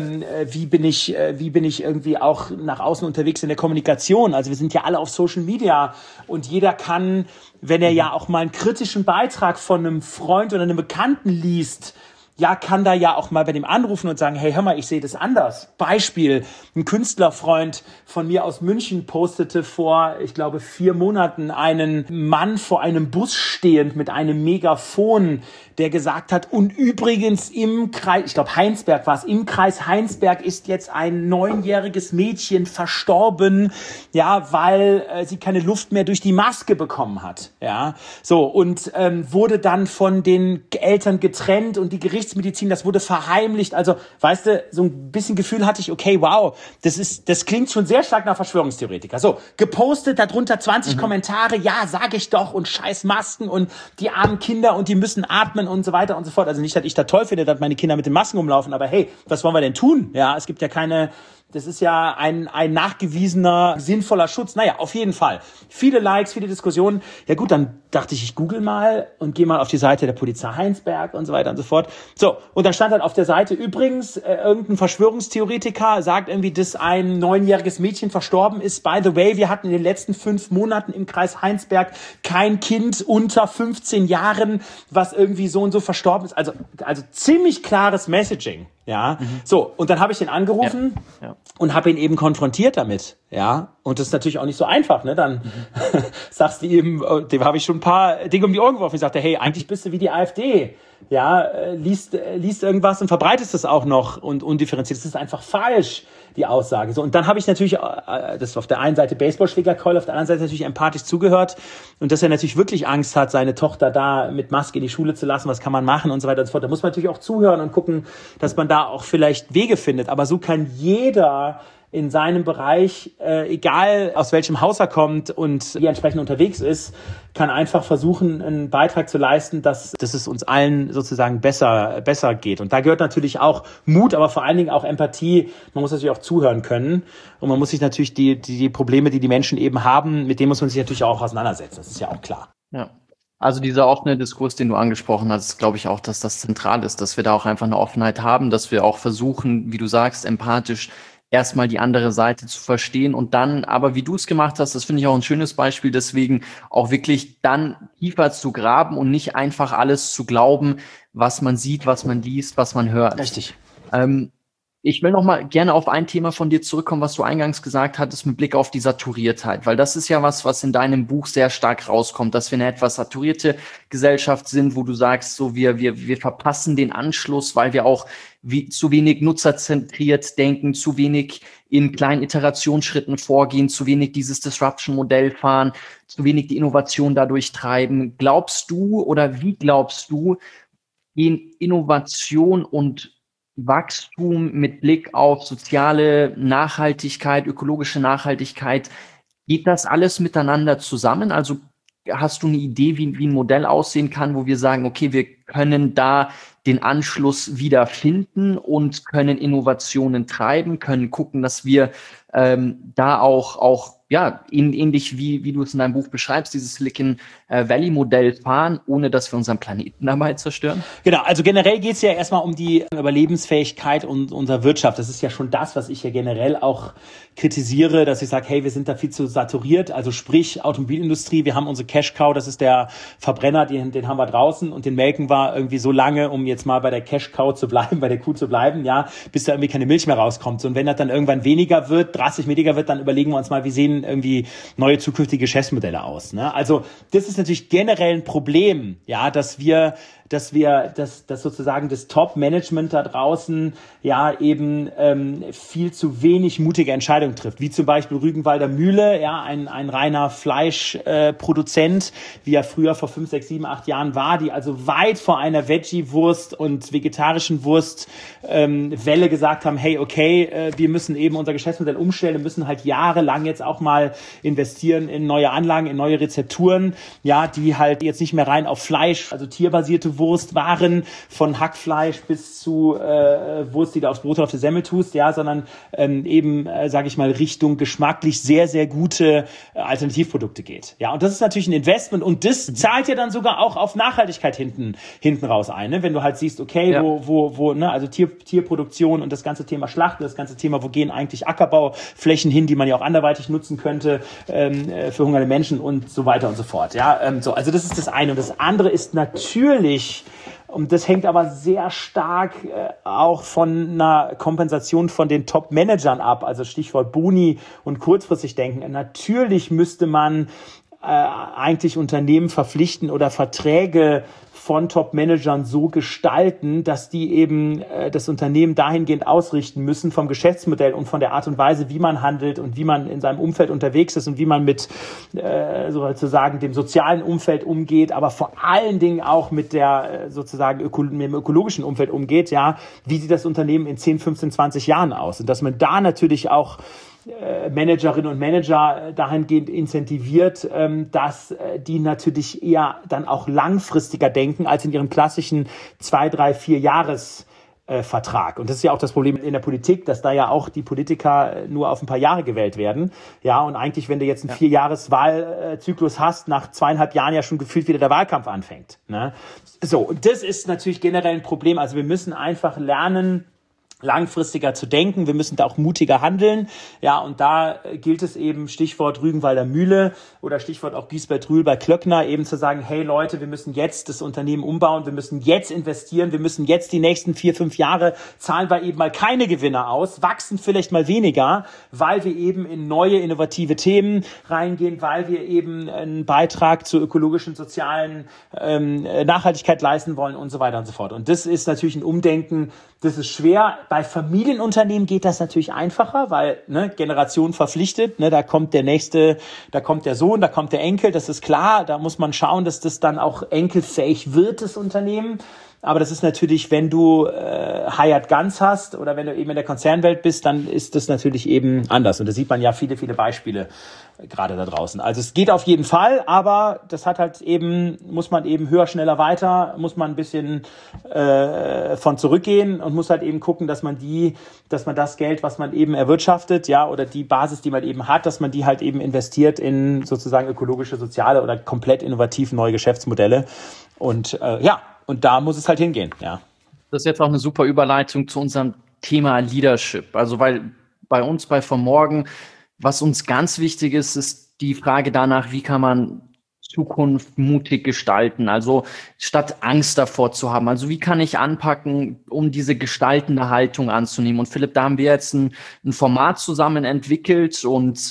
Wie bin ich irgendwie auch nach außen unterwegs in der Kommunikation? Also wir sind ja alle auf Social Media und jeder kann, wenn er ja auch mal einen kritischen Beitrag von einem Freund oder einem Bekannten liest, ja, kann da ja auch mal bei dem anrufen und sagen, hey, hör mal, ich sehe das anders. Beispiel, ein Künstlerfreund von mir aus München postete vor, ich glaube, 4 Monaten einen Mann vor einem Bus stehend mit einem Megafon, der gesagt hat, und übrigens im Kreis, ich glaube Heinsberg war es, im Kreis Heinsberg ist jetzt ein 9-jähriges Mädchen verstorben, ja, weil sie keine Luft mehr durch die Maske bekommen hat, ja, so, und wurde dann von den Eltern getrennt und die Gerichtsmedizin, das wurde verheimlicht, also, weißt du, so ein bisschen Gefühl hatte ich, okay, wow, das klingt schon sehr stark nach Verschwörungstheoretiker, so, gepostet, darunter 20 Kommentare, ja, sag ich doch, und scheiß Masken und die armen Kinder und die müssen atmen und so weiter und so fort. Also nicht, dass ich da toll finde, dass meine Kinder mit den Masken rumlaufen, aber hey, was wollen wir denn tun? Ja, es gibt ja keine, das ist ja ein nachgewiesener, sinnvoller Schutz. Naja, auf jeden Fall. Viele Likes, viele Diskussionen. Ja gut, dann dachte ich google mal und gehe mal auf die Seite der Polizei Heinsberg und so weiter und so fort. So, und da stand dann auf der Seite übrigens, irgendein Verschwörungstheoretiker sagt irgendwie, dass ein 9-jähriges Mädchen verstorben ist. By the way, wir hatten in den letzten 5 Monaten im Kreis Heinsberg kein Kind unter 15 Jahren, was irgendwie so und so verstorben ist. Also ziemlich klares Messaging. Ja, so, und dann habe ich den angerufen und habe ihn eben konfrontiert damit, ja, und das ist natürlich auch nicht so einfach, ne, dann sagst du ihm, dem habe ich schon ein paar Dinge um die Ohren geworfen, ich sagte, hey, eigentlich bist du wie die AfD, ja, liest irgendwas und verbreitest es auch noch und undifferenziert, das ist einfach falsch, die Aussage, so, und dann habe ich natürlich, das auf der einen Seite Baseballschlägerkeule, auf der anderen Seite natürlich empathisch zugehört und dass er natürlich wirklich Angst hat, seine Tochter da mit Maske in die Schule zu lassen, was kann man machen und so weiter und so fort, da muss man natürlich auch zuhören und gucken, dass man da auch vielleicht Wege findet, aber so kann jeder in seinem Bereich, egal aus welchem Haus er kommt und wie entsprechend unterwegs ist, kann einfach versuchen, einen Beitrag zu leisten, dass es uns allen sozusagen besser geht. Und da gehört natürlich auch Mut, aber vor allen Dingen auch Empathie. Man muss natürlich auch zuhören können und man muss sich natürlich die Probleme, die Menschen eben haben, mit denen muss man sich natürlich auch auseinandersetzen. Das ist ja auch klar. Ja. Also dieser offene Diskurs, den du angesprochen hast, glaube ich auch, dass das zentral ist, dass wir da auch einfach eine Offenheit haben, dass wir auch versuchen, wie du sagst, empathisch erstmal die andere Seite zu verstehen und dann, aber wie du es gemacht hast, das finde ich auch ein schönes Beispiel, deswegen auch wirklich dann tiefer zu graben und nicht einfach alles zu glauben, was man sieht, was man liest, was man hört. Richtig. Ich will noch mal gerne auf ein Thema von dir zurückkommen, was du eingangs gesagt hattest, mit Blick auf die Saturiertheit, weil das ist ja was in deinem Buch sehr stark rauskommt, dass wir eine etwas saturierte Gesellschaft sind, wo du sagst, so wir verpassen den Anschluss, weil wir auch zu wenig nutzerzentriert denken, zu wenig in kleinen Iterationsschritten vorgehen, zu wenig dieses Disruption-Modell fahren, zu wenig die Innovation dadurch treiben. Glaubst du oder wie glaubst du, gehen Innovation und Wachstum mit Blick auf soziale Nachhaltigkeit, ökologische Nachhaltigkeit, geht das alles miteinander zusammen? Also hast du eine Idee, wie ein Modell aussehen kann, wo wir sagen, okay, wir können da den Anschluss wiederfinden und können Innovationen treiben, können gucken, dass wir da auch ja, ähnlich wie du es in deinem Buch beschreibst, dieses Silicon Valley Modell fahren, ohne dass wir unseren Planeten dabei zerstören? Genau, also generell geht es ja erstmal um die Überlebensfähigkeit unserer Wirtschaft. Das ist ja schon das, was ich ja generell auch kritisiere, dass ich sage, hey, wir sind da viel zu saturiert, also sprich Automobilindustrie, wir haben unsere Cash Cow, das ist der Verbrenner, den haben wir draußen und den melken wir irgendwie so lange, um jetzt mal bei der Cash Cow zu bleiben, bei der Kuh zu bleiben, ja, bis da irgendwie keine Milch mehr rauskommt. Und wenn das dann irgendwann weniger wird, drastisch weniger wird, dann überlegen wir uns mal, wie sehen irgendwie neue zukünftige Geschäftsmodelle aus, ne? Also das ist natürlich generell ein Problem, ja, dass sozusagen das Top-Management da draußen ja eben viel zu wenig mutige Entscheidungen trifft, wie zum Beispiel Rügenwalder Mühle, ja, ein reiner Fleischproduzent, wie er früher vor 5, 6, 7, 8 Jahren war, die also weit vor einer Veggie-Wurst und vegetarischen Wurst Welle gesagt haben, hey, okay, wir müssen eben unser Geschäftsmodell umstellen, müssen halt jahrelang jetzt auch mal investieren in neue Anlagen, in neue Rezepturen, ja, die halt jetzt nicht mehr rein auf Fleisch, also tierbasierte Wurst waren, von Hackfleisch bis zu Wurst, die du aufs Brot oder auf die Semmel tust, ja, sondern eben, sage ich mal, Richtung geschmacklich sehr, sehr gute Alternativprodukte geht. Ja, und das ist natürlich ein Investment und das zahlt ja dann sogar auch auf Nachhaltigkeit hinten raus ein, ne? Wenn du halt siehst, okay, ja, wo, ne, also Tierproduktion und das ganze Thema Schlachten, das ganze Thema, wo gehen eigentlich Ackerbauflächen hin, die man ja auch anderweitig nutzen könnte für hungernde Menschen und so weiter und so fort. Ja, also das ist das eine. Und das andere ist natürlich, und das hängt aber sehr stark auch von einer Kompensation von den Top-Managern ab, also Stichwort Boni und kurzfristig denken. Natürlich müsste man eigentlich Unternehmen verpflichten oder Verträge von Top-Managern so gestalten, dass die eben das Unternehmen dahingehend ausrichten müssen vom Geschäftsmodell und von der Art und Weise, wie man handelt und wie man in seinem Umfeld unterwegs ist und wie man mit sozusagen dem sozialen Umfeld umgeht, aber vor allen Dingen auch mit der sozusagen mit dem ökologischen Umfeld umgeht, ja, wie sieht das Unternehmen in 10, 15, 20 Jahren aus? Und dass man da natürlich auch Managerinnen und Manager dahingehend incentiviert, dass die natürlich eher dann auch langfristiger denken als in ihrem klassischen 2, 3, 4 Jahresvertrag. Und das ist ja auch das Problem in der Politik, dass da ja auch die Politiker nur auf ein paar Jahre gewählt werden. Ja, und eigentlich, wenn du jetzt einen 4-Jahres-Wahlzyklus hast, nach 2,5 Jahren ja schon gefühlt wieder der Wahlkampf anfängt. Ne? So, und das ist natürlich generell ein Problem. Also wir müssen einfach lernen, langfristiger zu denken. Wir müssen da auch mutiger handeln. Ja, und da gilt es eben, Stichwort Rügenwalder Mühle oder Stichwort auch Giesbert-Rühl bei Klöckner, eben zu sagen, hey Leute, wir müssen jetzt das Unternehmen umbauen, wir müssen jetzt investieren, wir müssen jetzt die nächsten 4, 5 Jahre zahlen wir eben mal keine Gewinne aus, wachsen vielleicht mal weniger, weil wir eben in neue, innovative Themen reingehen, weil wir eben einen Beitrag zur ökologischen, sozialen Nachhaltigkeit leisten wollen und so weiter und so fort. Und das ist natürlich ein Umdenken, das ist schwer. Bei Familienunternehmen geht das natürlich einfacher, weil Generation verpflichtet, da kommt der Nächste, da kommt der Sohn, da kommt der Enkel, das ist klar. Da muss man schauen, dass das dann auch enkelfähig wird, das Unternehmen. Aber das ist natürlich, wenn du Hired Guns hast oder wenn du eben in der Konzernwelt bist, dann ist das natürlich eben anders. Und da sieht man ja viele, viele Beispiele gerade da draußen. Also es geht auf jeden Fall, aber das hat halt eben, muss man eben höher, schneller, weiter, muss man ein bisschen von zurückgehen und muss halt eben gucken, dass man das Geld, was man eben erwirtschaftet, ja, oder die Basis, die man eben hat, dass man die halt eben investiert in sozusagen ökologische, soziale oder komplett innovativ neue Geschäftsmodelle. Und und da muss es halt hingehen, ja. Das ist jetzt auch eine super Überleitung zu unserem Thema Leadership. Also weil bei uns bei Von Morgen, was uns ganz wichtig ist, ist die Frage danach, wie kann man Zukunft mutig gestalten? Also statt Angst davor zu haben. Also wie kann ich anpacken, um diese gestaltende Haltung anzunehmen? Und Philipp, da haben wir jetzt ein Format zusammen entwickelt und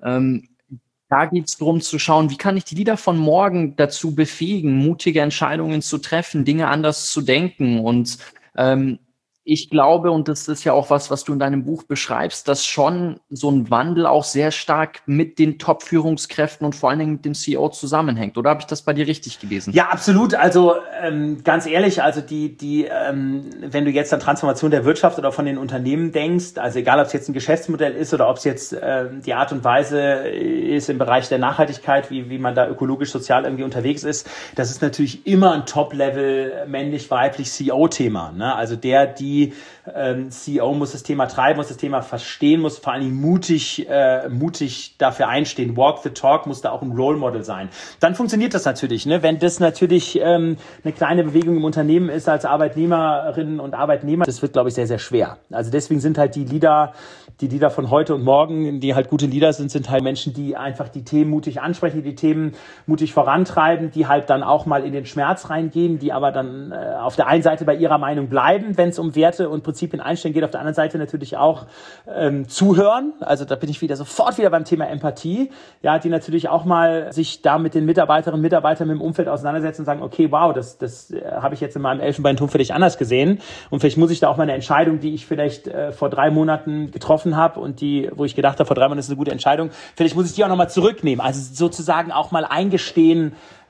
da geht es darum zu schauen, wie kann ich die Leader von morgen dazu befähigen, mutige Entscheidungen zu treffen, Dinge anders zu denken. Und ich glaube, und das ist ja auch was du in deinem Buch beschreibst, dass schon so ein Wandel auch sehr stark mit den Top-Führungskräften und vor allen Dingen mit dem CEO zusammenhängt. Oder habe ich das bei dir richtig gelesen? Ja, absolut. Also ganz ehrlich, also wenn du jetzt an Transformation der Wirtschaft oder von den Unternehmen denkst, also egal, ob es jetzt ein Geschäftsmodell ist oder ob es jetzt die Art und Weise ist im Bereich der Nachhaltigkeit, wie man da ökologisch, sozial irgendwie unterwegs ist, das ist natürlich immer ein Top-Level männlich-weiblich CEO-Thema. Ne? Also die CEO muss das Thema treiben, muss das Thema verstehen, muss vor allen Dingen mutig dafür einstehen. Walk the talk, muss da auch ein Role Model sein. Dann funktioniert das natürlich. Ne? Wenn das natürlich eine kleine Bewegung im Unternehmen ist als Arbeitnehmerinnen und Arbeitnehmer, das wird, glaube ich, sehr, sehr schwer. Also deswegen sind halt die Leader von heute und morgen, die halt gute Leader sind halt Menschen, die einfach die Themen mutig ansprechen, die Themen mutig vorantreiben, die halt dann auch mal in den Schmerz reingehen, die aber dann auf der einen Seite bei ihrer Meinung bleiben, wenn es um Werte und Prinzipien einstellen geht, auf der anderen Seite natürlich auch zuhören. Also da bin ich sofort wieder beim Thema Empathie, ja, die natürlich auch mal sich da mit den Mitarbeiterinnen und Mitarbeitern mit dem Umfeld auseinandersetzen und sagen, okay, wow, das habe ich jetzt in meinem Elfenbeinturm völlig anders gesehen und vielleicht muss ich da auch mal eine Entscheidung, die ich vielleicht vor 3 Monaten getroffen habe und wo ich gedacht habe, vor 3 Monaten ist eine gute Entscheidung, vielleicht muss ich die auch nochmal zurücknehmen. Also sozusagen auch mal eingestehen,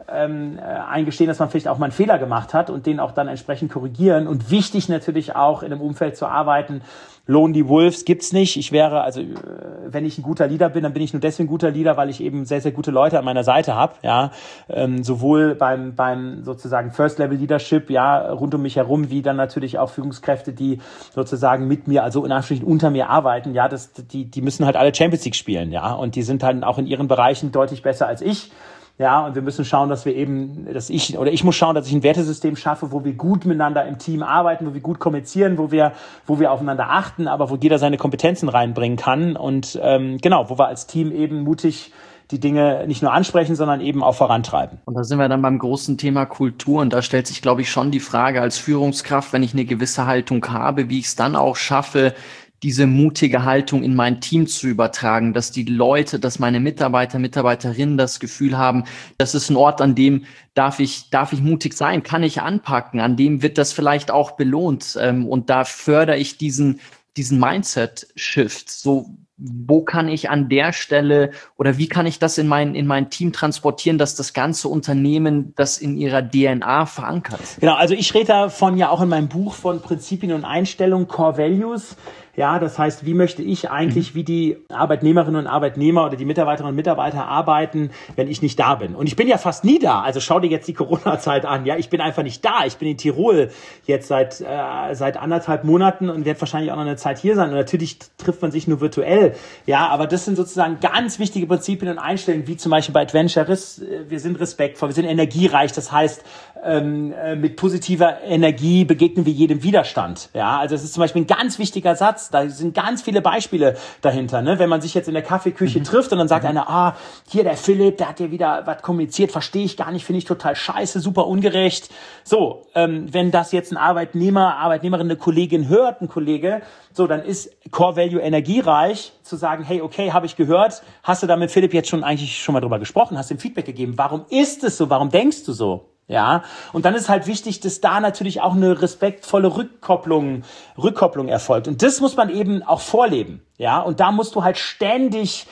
eingestehen, dass man vielleicht auch mal einen Fehler gemacht hat und den auch dann entsprechend korrigieren. Und wichtig natürlich auch, in einem Umfeld zu arbeiten. Lonely Wolves gibt's nicht. Ich wäre, also wenn ich ein guter Leader bin, dann bin ich nur deswegen ein guter Leader, weil ich eben sehr, sehr gute Leute an meiner Seite habe. Ja, sowohl beim sozusagen First-Level-Leadership, ja, rund um mich herum, wie dann natürlich auch Führungskräfte, die sozusagen mit mir, also in Anführungsstrichen unter mir arbeiten. Ja, die müssen halt alle Champions League spielen, ja, und die sind halt auch in ihren Bereichen deutlich besser als ich. Ja, und wir müssen schauen, ich muss schauen, dass ich ein Wertesystem schaffe, wo wir gut miteinander im Team arbeiten, wo wir gut kommunizieren, wo wir aufeinander achten, aber wo jeder seine Kompetenzen reinbringen kann und wo wir als Team eben mutig die Dinge nicht nur ansprechen, sondern eben auch vorantreiben. Und da sind wir dann beim großen Thema Kultur und da stellt sich, glaube ich, schon die Frage als Führungskraft, wenn ich eine gewisse Haltung habe, wie ich es dann auch schaffe, diese mutige Haltung in mein Team zu übertragen, dass die Leute, dass meine Mitarbeiter, Mitarbeiterinnen das Gefühl haben, das ist ein Ort, an dem darf ich mutig sein, kann ich anpacken, an dem wird das vielleicht auch belohnt und da fördere ich diesen Mindset-Shift. So, wo kann ich an der Stelle oder wie kann ich das in mein Team transportieren, dass das ganze Unternehmen das in ihrer DNA verankert? Genau, also ich rede davon ja auch in meinem Buch von Prinzipien und Einstellungen, Core Values. Ja, das heißt, wie möchte ich eigentlich, wie die Arbeitnehmerinnen und Arbeitnehmer oder die Mitarbeiterinnen und Mitarbeiter arbeiten, wenn ich nicht da bin? Und ich bin ja fast nie da. Also schau dir jetzt die Corona-Zeit an. Ja, ich bin einfach nicht da. Ich bin in Tirol jetzt seit 1,5 Monaten und werde wahrscheinlich auch noch eine Zeit hier sein. Und natürlich trifft man sich nur virtuell. Ja, aber das sind sozusagen ganz wichtige Prinzipien und Einstellungen, wie zum Beispiel bei Adventure. Wir sind respektvoll, wir sind energiereich. Das heißt, mit positiver Energie begegnen wir jedem Widerstand. Ja, also das ist zum Beispiel ein ganz wichtiger Satz. Da sind ganz viele Beispiele dahinter. Ne? Wenn man sich jetzt in der Kaffeeküche trifft und dann sagt einer, hier der Philipp, der hat dir wieder was kommuniziert, verstehe ich gar nicht, finde ich total scheiße, super ungerecht. So, wenn das jetzt ein Arbeitnehmerin, eine Kollegin hört, ein Kollege, so, dann ist Core Value energiereich, zu sagen, hey, okay, habe ich gehört, hast du da mit Philipp jetzt schon mal drüber gesprochen, hast ihm Feedback gegeben, warum ist es so, warum denkst du so? Ja, und dann ist halt wichtig, dass da natürlich auch eine respektvolle Rückkopplung erfolgt. Und das muss man eben auch vorleben. Ja, und da musst du halt ständig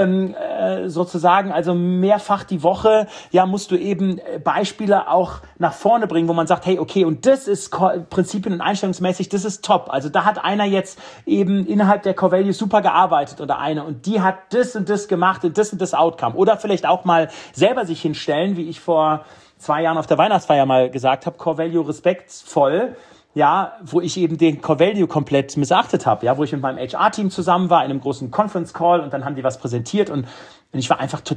sozusagen, also mehrfach die Woche, ja, musst du eben Beispiele auch nach vorne bringen, wo man sagt, hey, okay, und das ist Prinzipien- und einstellungsmäßig, das ist top. Also da hat einer jetzt eben innerhalb der Core Values super gearbeitet oder eine und die hat das und das gemacht und das Outcome. Oder vielleicht auch mal selber sich hinstellen, wie ich vor 2 Jahren auf der Weihnachtsfeier mal gesagt habe, Core Value respektvoll, ja, wo ich eben den Core Value komplett missachtet habe, ja, wo ich mit meinem HR-Team zusammen war in einem großen Conference Call und dann haben die was präsentiert und ich war einfach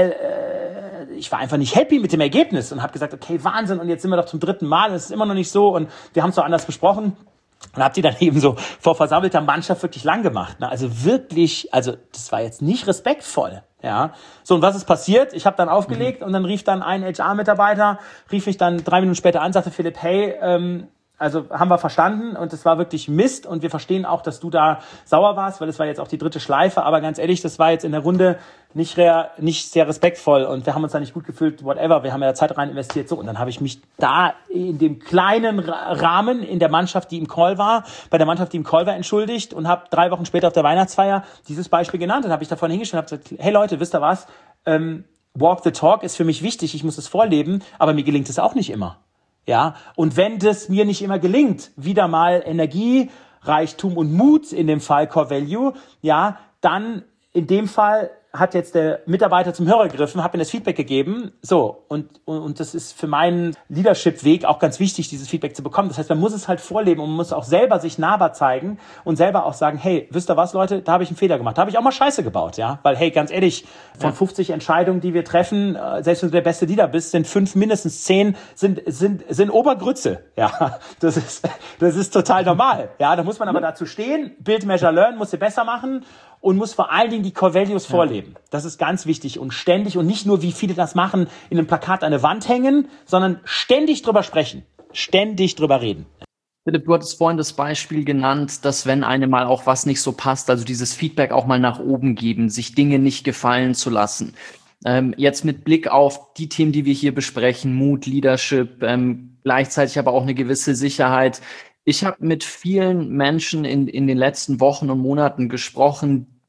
ich war einfach nicht happy mit dem Ergebnis und habe gesagt, okay, Wahnsinn und jetzt sind wir doch zum 3. Mal und es ist immer noch nicht so und wir haben es doch anders besprochen. Und hab die dann eben so vor versammelter Mannschaft wirklich lang gemacht. Ne? Also wirklich, das war jetzt nicht respektvoll. Ja. So, und was ist passiert? Ich habe dann aufgelegt und dann rief dann ein HR-Mitarbeiter, rief mich dann 3 Minuten später an, sagte Philipp, hey, also haben wir verstanden und es war wirklich Mist und wir verstehen auch, dass du da sauer warst, weil es war jetzt auch die 3. Schleife, aber ganz ehrlich, das war jetzt in der Runde nicht sehr respektvoll und wir haben uns da nicht gut gefühlt, whatever, wir haben ja Zeit rein investiert, so, und dann habe ich mich da in dem kleinen Rahmen in der Mannschaft, die im Call war, entschuldigt und habe 3 Wochen später auf der Weihnachtsfeier dieses Beispiel genannt und habe ich davon hingestellt und habe gesagt, hey Leute, wisst ihr was, Walk the Talk ist für mich wichtig, ich muss es vorleben, aber mir gelingt es auch nicht immer. Ja, und wenn das mir nicht immer gelingt, wieder mal Energie, Reichtum und Mut in dem Fall Core Value, ja, dann in dem Fall hat jetzt der Mitarbeiter zum Hörer gegriffen, hat mir das Feedback gegeben, so, und das ist für meinen Leadership-Weg auch ganz wichtig, dieses Feedback zu bekommen. Das heißt, man muss es halt vorleben und man muss auch selber sich nahbar zeigen und selber auch sagen, hey, wisst ihr was, Leute, da habe ich einen Fehler gemacht, da habe ich auch mal Scheiße gebaut, ja, weil, hey, ganz ehrlich, von 50 Entscheidungen, die wir treffen, selbst wenn du der beste Leader bist, sind 5, mindestens 10 sind Obergrütze, ja, das ist total normal, ja, da muss man aber dazu stehen, Build, Measure, Learn, muss sie besser machen und muss vor allen Dingen die Core Values vorleben. Das ist ganz wichtig und ständig und nicht nur, wie viele das machen, in einem Plakat an eine Wand hängen, sondern ständig drüber sprechen, ständig drüber reden. Philipp, du hattest vorhin das Beispiel genannt, dass wenn einem mal auch was nicht so passt, also dieses Feedback auch mal nach oben geben, sich Dinge nicht gefallen zu lassen. Jetzt mit Blick auf die Themen, die wir hier besprechen, Mut, Leadership, gleichzeitig aber auch eine gewisse Sicherheit. Ich habe mit vielen Menschen in den letzten Wochen und Monaten gesprochen,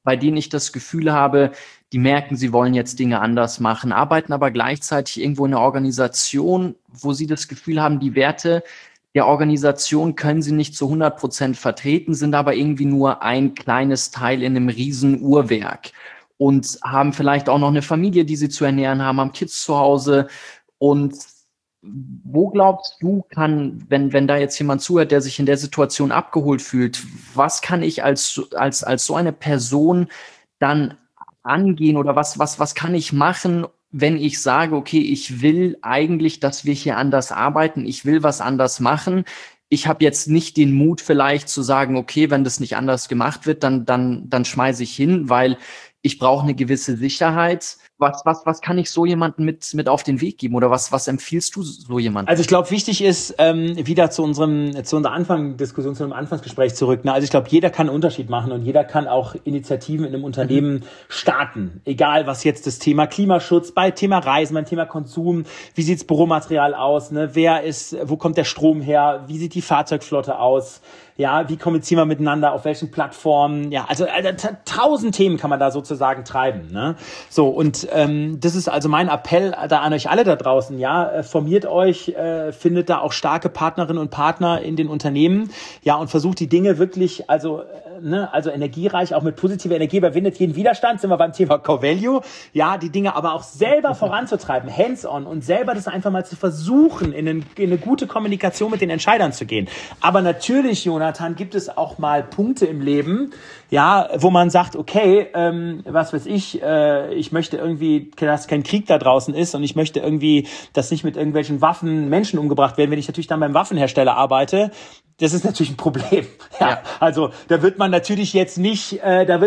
bei denen ich das Gefühl habe, die merken, sie wollen jetzt Dinge anders machen, arbeiten aber gleichzeitig irgendwo in einer Organisation, wo sie das Gefühl haben, die Werte der Organisation können sie nicht zu 100% vertreten, sind aber irgendwie nur ein kleines Teil in einem riesen Uhrwerk und haben vielleicht auch noch eine Familie, die sie zu ernähren haben Kids zu Hause. Und wo glaubst du, wenn da jetzt jemand zuhört, der sich in der Situation abgeholt fühlt, was kann ich als so eine Person dann angehen oder was kann ich machen, wenn ich sage, okay, ich will eigentlich, dass wir hier anders arbeiten, ich will was anders machen. Ich habe jetzt nicht den Mut vielleicht zu sagen, okay, wenn das nicht anders gemacht wird, dann schmeiße ich hin, weil ich brauche eine gewisse Sicherheit. Was kann ich so jemandem mit auf den Weg geben oder was empfiehlst du so jemandem? Also ich glaube, wichtig ist, wieder zu unserer Anfangsdiskussion, zu einem Anfangsgespräch zurück. Ne? Also ich glaube, jeder kann einen Unterschied machen und jeder kann auch Initiativen in einem Unternehmen starten. Egal, was jetzt das Thema Klimaschutz, bei Thema Reisen, beim Thema Konsum, wie sieht's Büromaterial aus, ne? Wo kommt der Strom her, wie sieht die Fahrzeugflotte aus? Ja, wie kommunizieren wir miteinander, auf welchen Plattformen? Ja, also 1000 Themen kann man da sozusagen treiben. Ne? So, und das ist also mein Appell da an euch alle da draußen. Ja, formiert euch, findet da auch starke Partnerinnen und Partner in den Unternehmen. Ja, und versucht die Dinge wirklich, also energiereich, auch mit positiver Energie, überwindet jeden Widerstand, sind wir beim Thema Core Value. Ja, die Dinge aber auch selber voranzutreiben, hands-on und selber das einfach mal zu versuchen, in eine gute Kommunikation mit den Entscheidern zu gehen. Aber natürlich, Jonathan, gibt es auch mal Punkte im Leben, ja, wo man sagt, okay, was weiß ich möchte irgendwie, dass kein Krieg da draußen ist und ich möchte irgendwie, dass nicht mit irgendwelchen Waffen Menschen umgebracht werden, wenn ich natürlich dann beim Waffenhersteller arbeite. Das ist natürlich ein Problem. Ja. Also da wird man natürlich nicht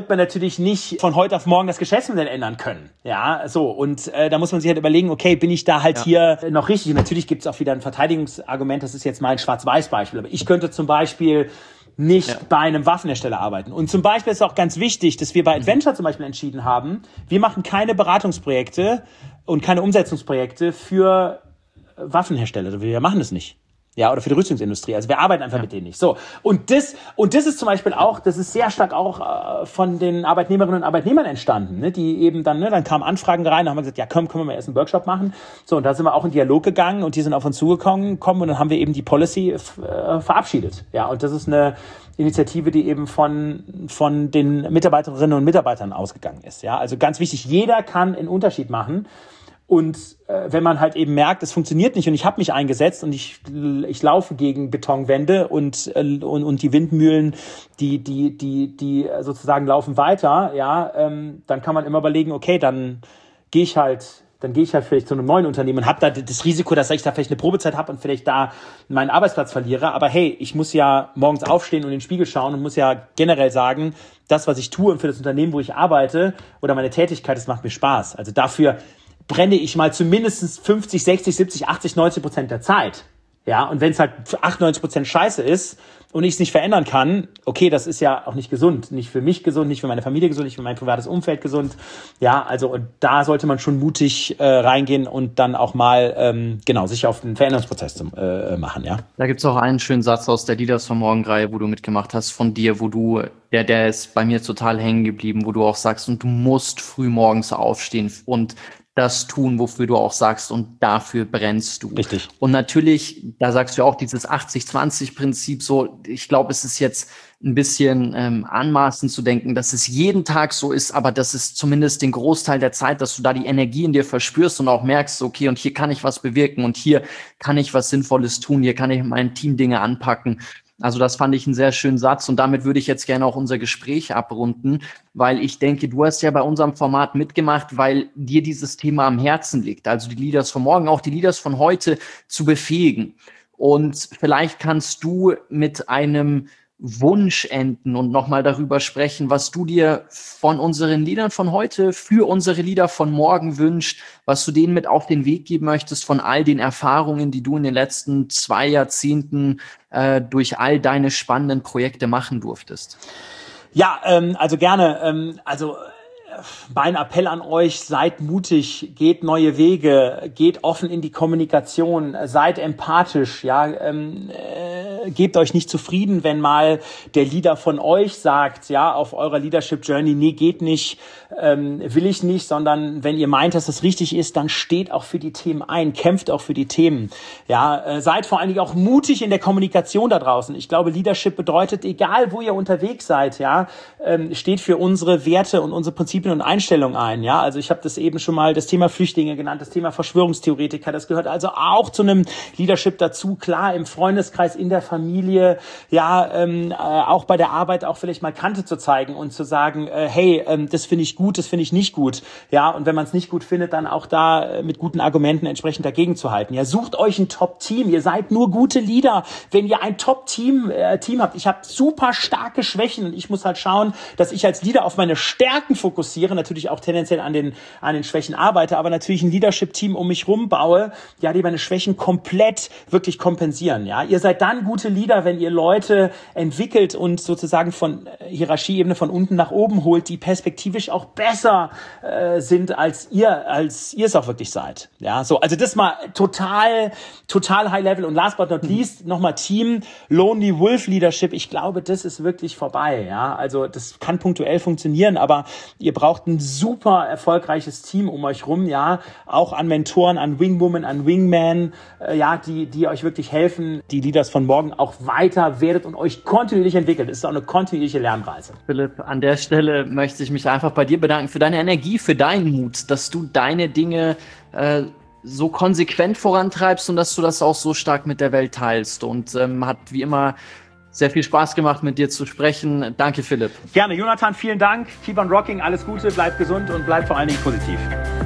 von heute auf morgen das Geschäftsmodell ändern können. Ja, so. Und da muss man sich halt überlegen, okay, bin ich da halt hier noch richtig? Und natürlich gibt es auch wieder ein Verteidigungsargument, das ist jetzt mal ein Schwarz-Weiß-Beispiel. Aber ich könnte zum Beispiel nicht bei einem Waffenhersteller arbeiten. Und zum Beispiel ist auch ganz wichtig, dass wir bei Adventure zum Beispiel entschieden haben, wir machen keine Beratungsprojekte und keine Umsetzungsprojekte für Waffenhersteller. Also wir machen das nicht. Ja, oder für die Rüstungsindustrie. Also wir arbeiten einfach mit denen nicht. So. Und das ist zum Beispiel auch, das ist sehr stark auch von den Arbeitnehmerinnen und Arbeitnehmern entstanden, ne, die eben dann kamen Anfragen rein, da haben wir gesagt, ja, können wir mal erst einen Workshop machen. So, und da sind wir auch in Dialog gegangen und die sind auf uns zugekommen und dann haben wir eben die Policy verabschiedet. Ja, und das ist eine Initiative, die eben von den Mitarbeiterinnen und Mitarbeitern ausgegangen ist. Ja, also ganz wichtig, jeder kann einen Unterschied machen. Und wenn man halt eben merkt, es funktioniert nicht und ich habe mich eingesetzt und ich laufe gegen Betonwände und die Windmühlen, die sozusagen laufen weiter, ja, dann kann man immer überlegen, okay, dann gehe ich halt vielleicht zu einem neuen Unternehmen und habe da das Risiko, dass ich da vielleicht eine Probezeit habe und vielleicht da meinen Arbeitsplatz verliere. Aber hey, ich muss ja morgens aufstehen und in den Spiegel schauen und muss ja generell sagen, das, was ich tue und für das Unternehmen, wo ich arbeite oder meine Tätigkeit, das macht mir Spaß. Also dafür brenne ich mal zumindest 50, 60, 70, 80, 90% der Zeit. Ja, und wenn es halt 98% Scheiße ist und ich es nicht verändern kann, okay, das ist ja auch nicht gesund. Nicht für mich gesund, nicht für meine Familie gesund, nicht für mein privates Umfeld gesund. Ja, also und da sollte man schon mutig reingehen und dann auch mal sich auf den Veränderungsprozess machen, ja. Da gibt's auch einen schönen Satz aus der Leaders von Morgen-Reihe, wo du mitgemacht hast, von dir, wo du, der ist bei mir total hängen geblieben, wo du auch sagst, und du musst früh morgens aufstehen und das tun, wofür du auch sagst, und dafür brennst du. Richtig. Und natürlich, da sagst du auch dieses 80-20-Prinzip so, ich glaube, es ist jetzt ein bisschen anmaßend zu denken, dass es jeden Tag so ist, aber das ist zumindest den Großteil der Zeit, dass du da die Energie in dir verspürst und auch merkst, okay, und hier kann ich was bewirken und hier kann ich was Sinnvolles tun, hier kann ich mein Team Dinge anpacken. Also das fand ich einen sehr schönen Satz und damit würde ich jetzt gerne auch unser Gespräch abrunden, weil ich denke, du hast ja bei unserem Format mitgemacht, weil dir dieses Thema am Herzen liegt. Also die Leaders von morgen, auch die Leaders von heute zu befähigen. Und vielleicht kannst du mit einem Wunsch enden und nochmal darüber sprechen, was du dir von unseren Leadern von heute für unsere Leader von morgen wünschst, was du denen mit auf den Weg geben möchtest von all den Erfahrungen, die du in den letzten 2 Jahrzehnten durch all deine spannenden Projekte machen durftest. Ja, also gerne. Mein Appell an euch, seid mutig, geht neue Wege, geht offen in die Kommunikation, seid empathisch, ja, gebt euch nicht zufrieden, wenn mal der Leader von euch sagt, ja, auf eurer Leadership Journey, nee, geht nicht, will ich nicht, sondern wenn ihr meint, dass das richtig ist, dann steht auch für die Themen ein, kämpft auch für die Themen. Ja, seid vor allen Dingen auch mutig in der Kommunikation da draußen. Ich glaube, Leadership bedeutet, egal wo ihr unterwegs seid, ja, steht für unsere Werte und unsere Prinzipien und Einstellungen ein. Ja, also ich habe das eben schon mal das Thema Flüchtlinge genannt, das Thema Verschwörungstheoretiker. Das gehört also auch zu einem Leadership dazu. Klar, im Freundeskreis, in der Familie, ja, auch bei der Arbeit auch vielleicht mal Kante zu zeigen und zu sagen, hey, das finde ich gut, das finde ich nicht gut. Ja, und wenn man es nicht gut findet, dann auch da mit guten Argumenten entsprechend dagegen zu halten. Ja, sucht euch ein Top-Team. Ihr seid nur gute Leader, wenn ihr ein Top-Team habt. Ich habe super starke Schwächen und ich muss halt schauen, dass ich als Leader auf meine Stärken fokussiere, natürlich auch tendenziell an den Schwächen arbeite, aber natürlich ein Leadership-Team um mich rum baue, ja, die meine Schwächen komplett wirklich kompensieren. Ja, ihr seid dann gute Leader, wenn ihr Leute entwickelt und sozusagen von Hierarchieebene von unten nach oben holt, die perspektivisch auch besser sind als ihr es auch wirklich seid. Ja, so, also das mal total high level und last but not least nochmal Team Lonely Wolf Leadership. Ich glaube, das ist wirklich vorbei. Ja, also das kann punktuell funktionieren, aber ihr braucht ein super erfolgreiches Team um euch rum. Ja, auch an Mentoren, an Wingwoman, an Wingman, ja, die euch wirklich helfen, die Leaders von morgen auch weiter werdet und euch kontinuierlich entwickelt. Es ist auch eine kontinuierliche Lernreise. Philipp, an der Stelle möchte ich mich einfach bei dir bedanken für deine Energie, für deinen Mut, dass du deine Dinge so konsequent vorantreibst und dass du das auch so stark mit der Welt teilst. Und hat wie immer sehr viel Spaß gemacht, mit dir zu sprechen. Danke, Philipp. Gerne. Jonathan, vielen Dank. Keep on rocking. Alles Gute, bleib gesund und bleib vor allen Dingen positiv.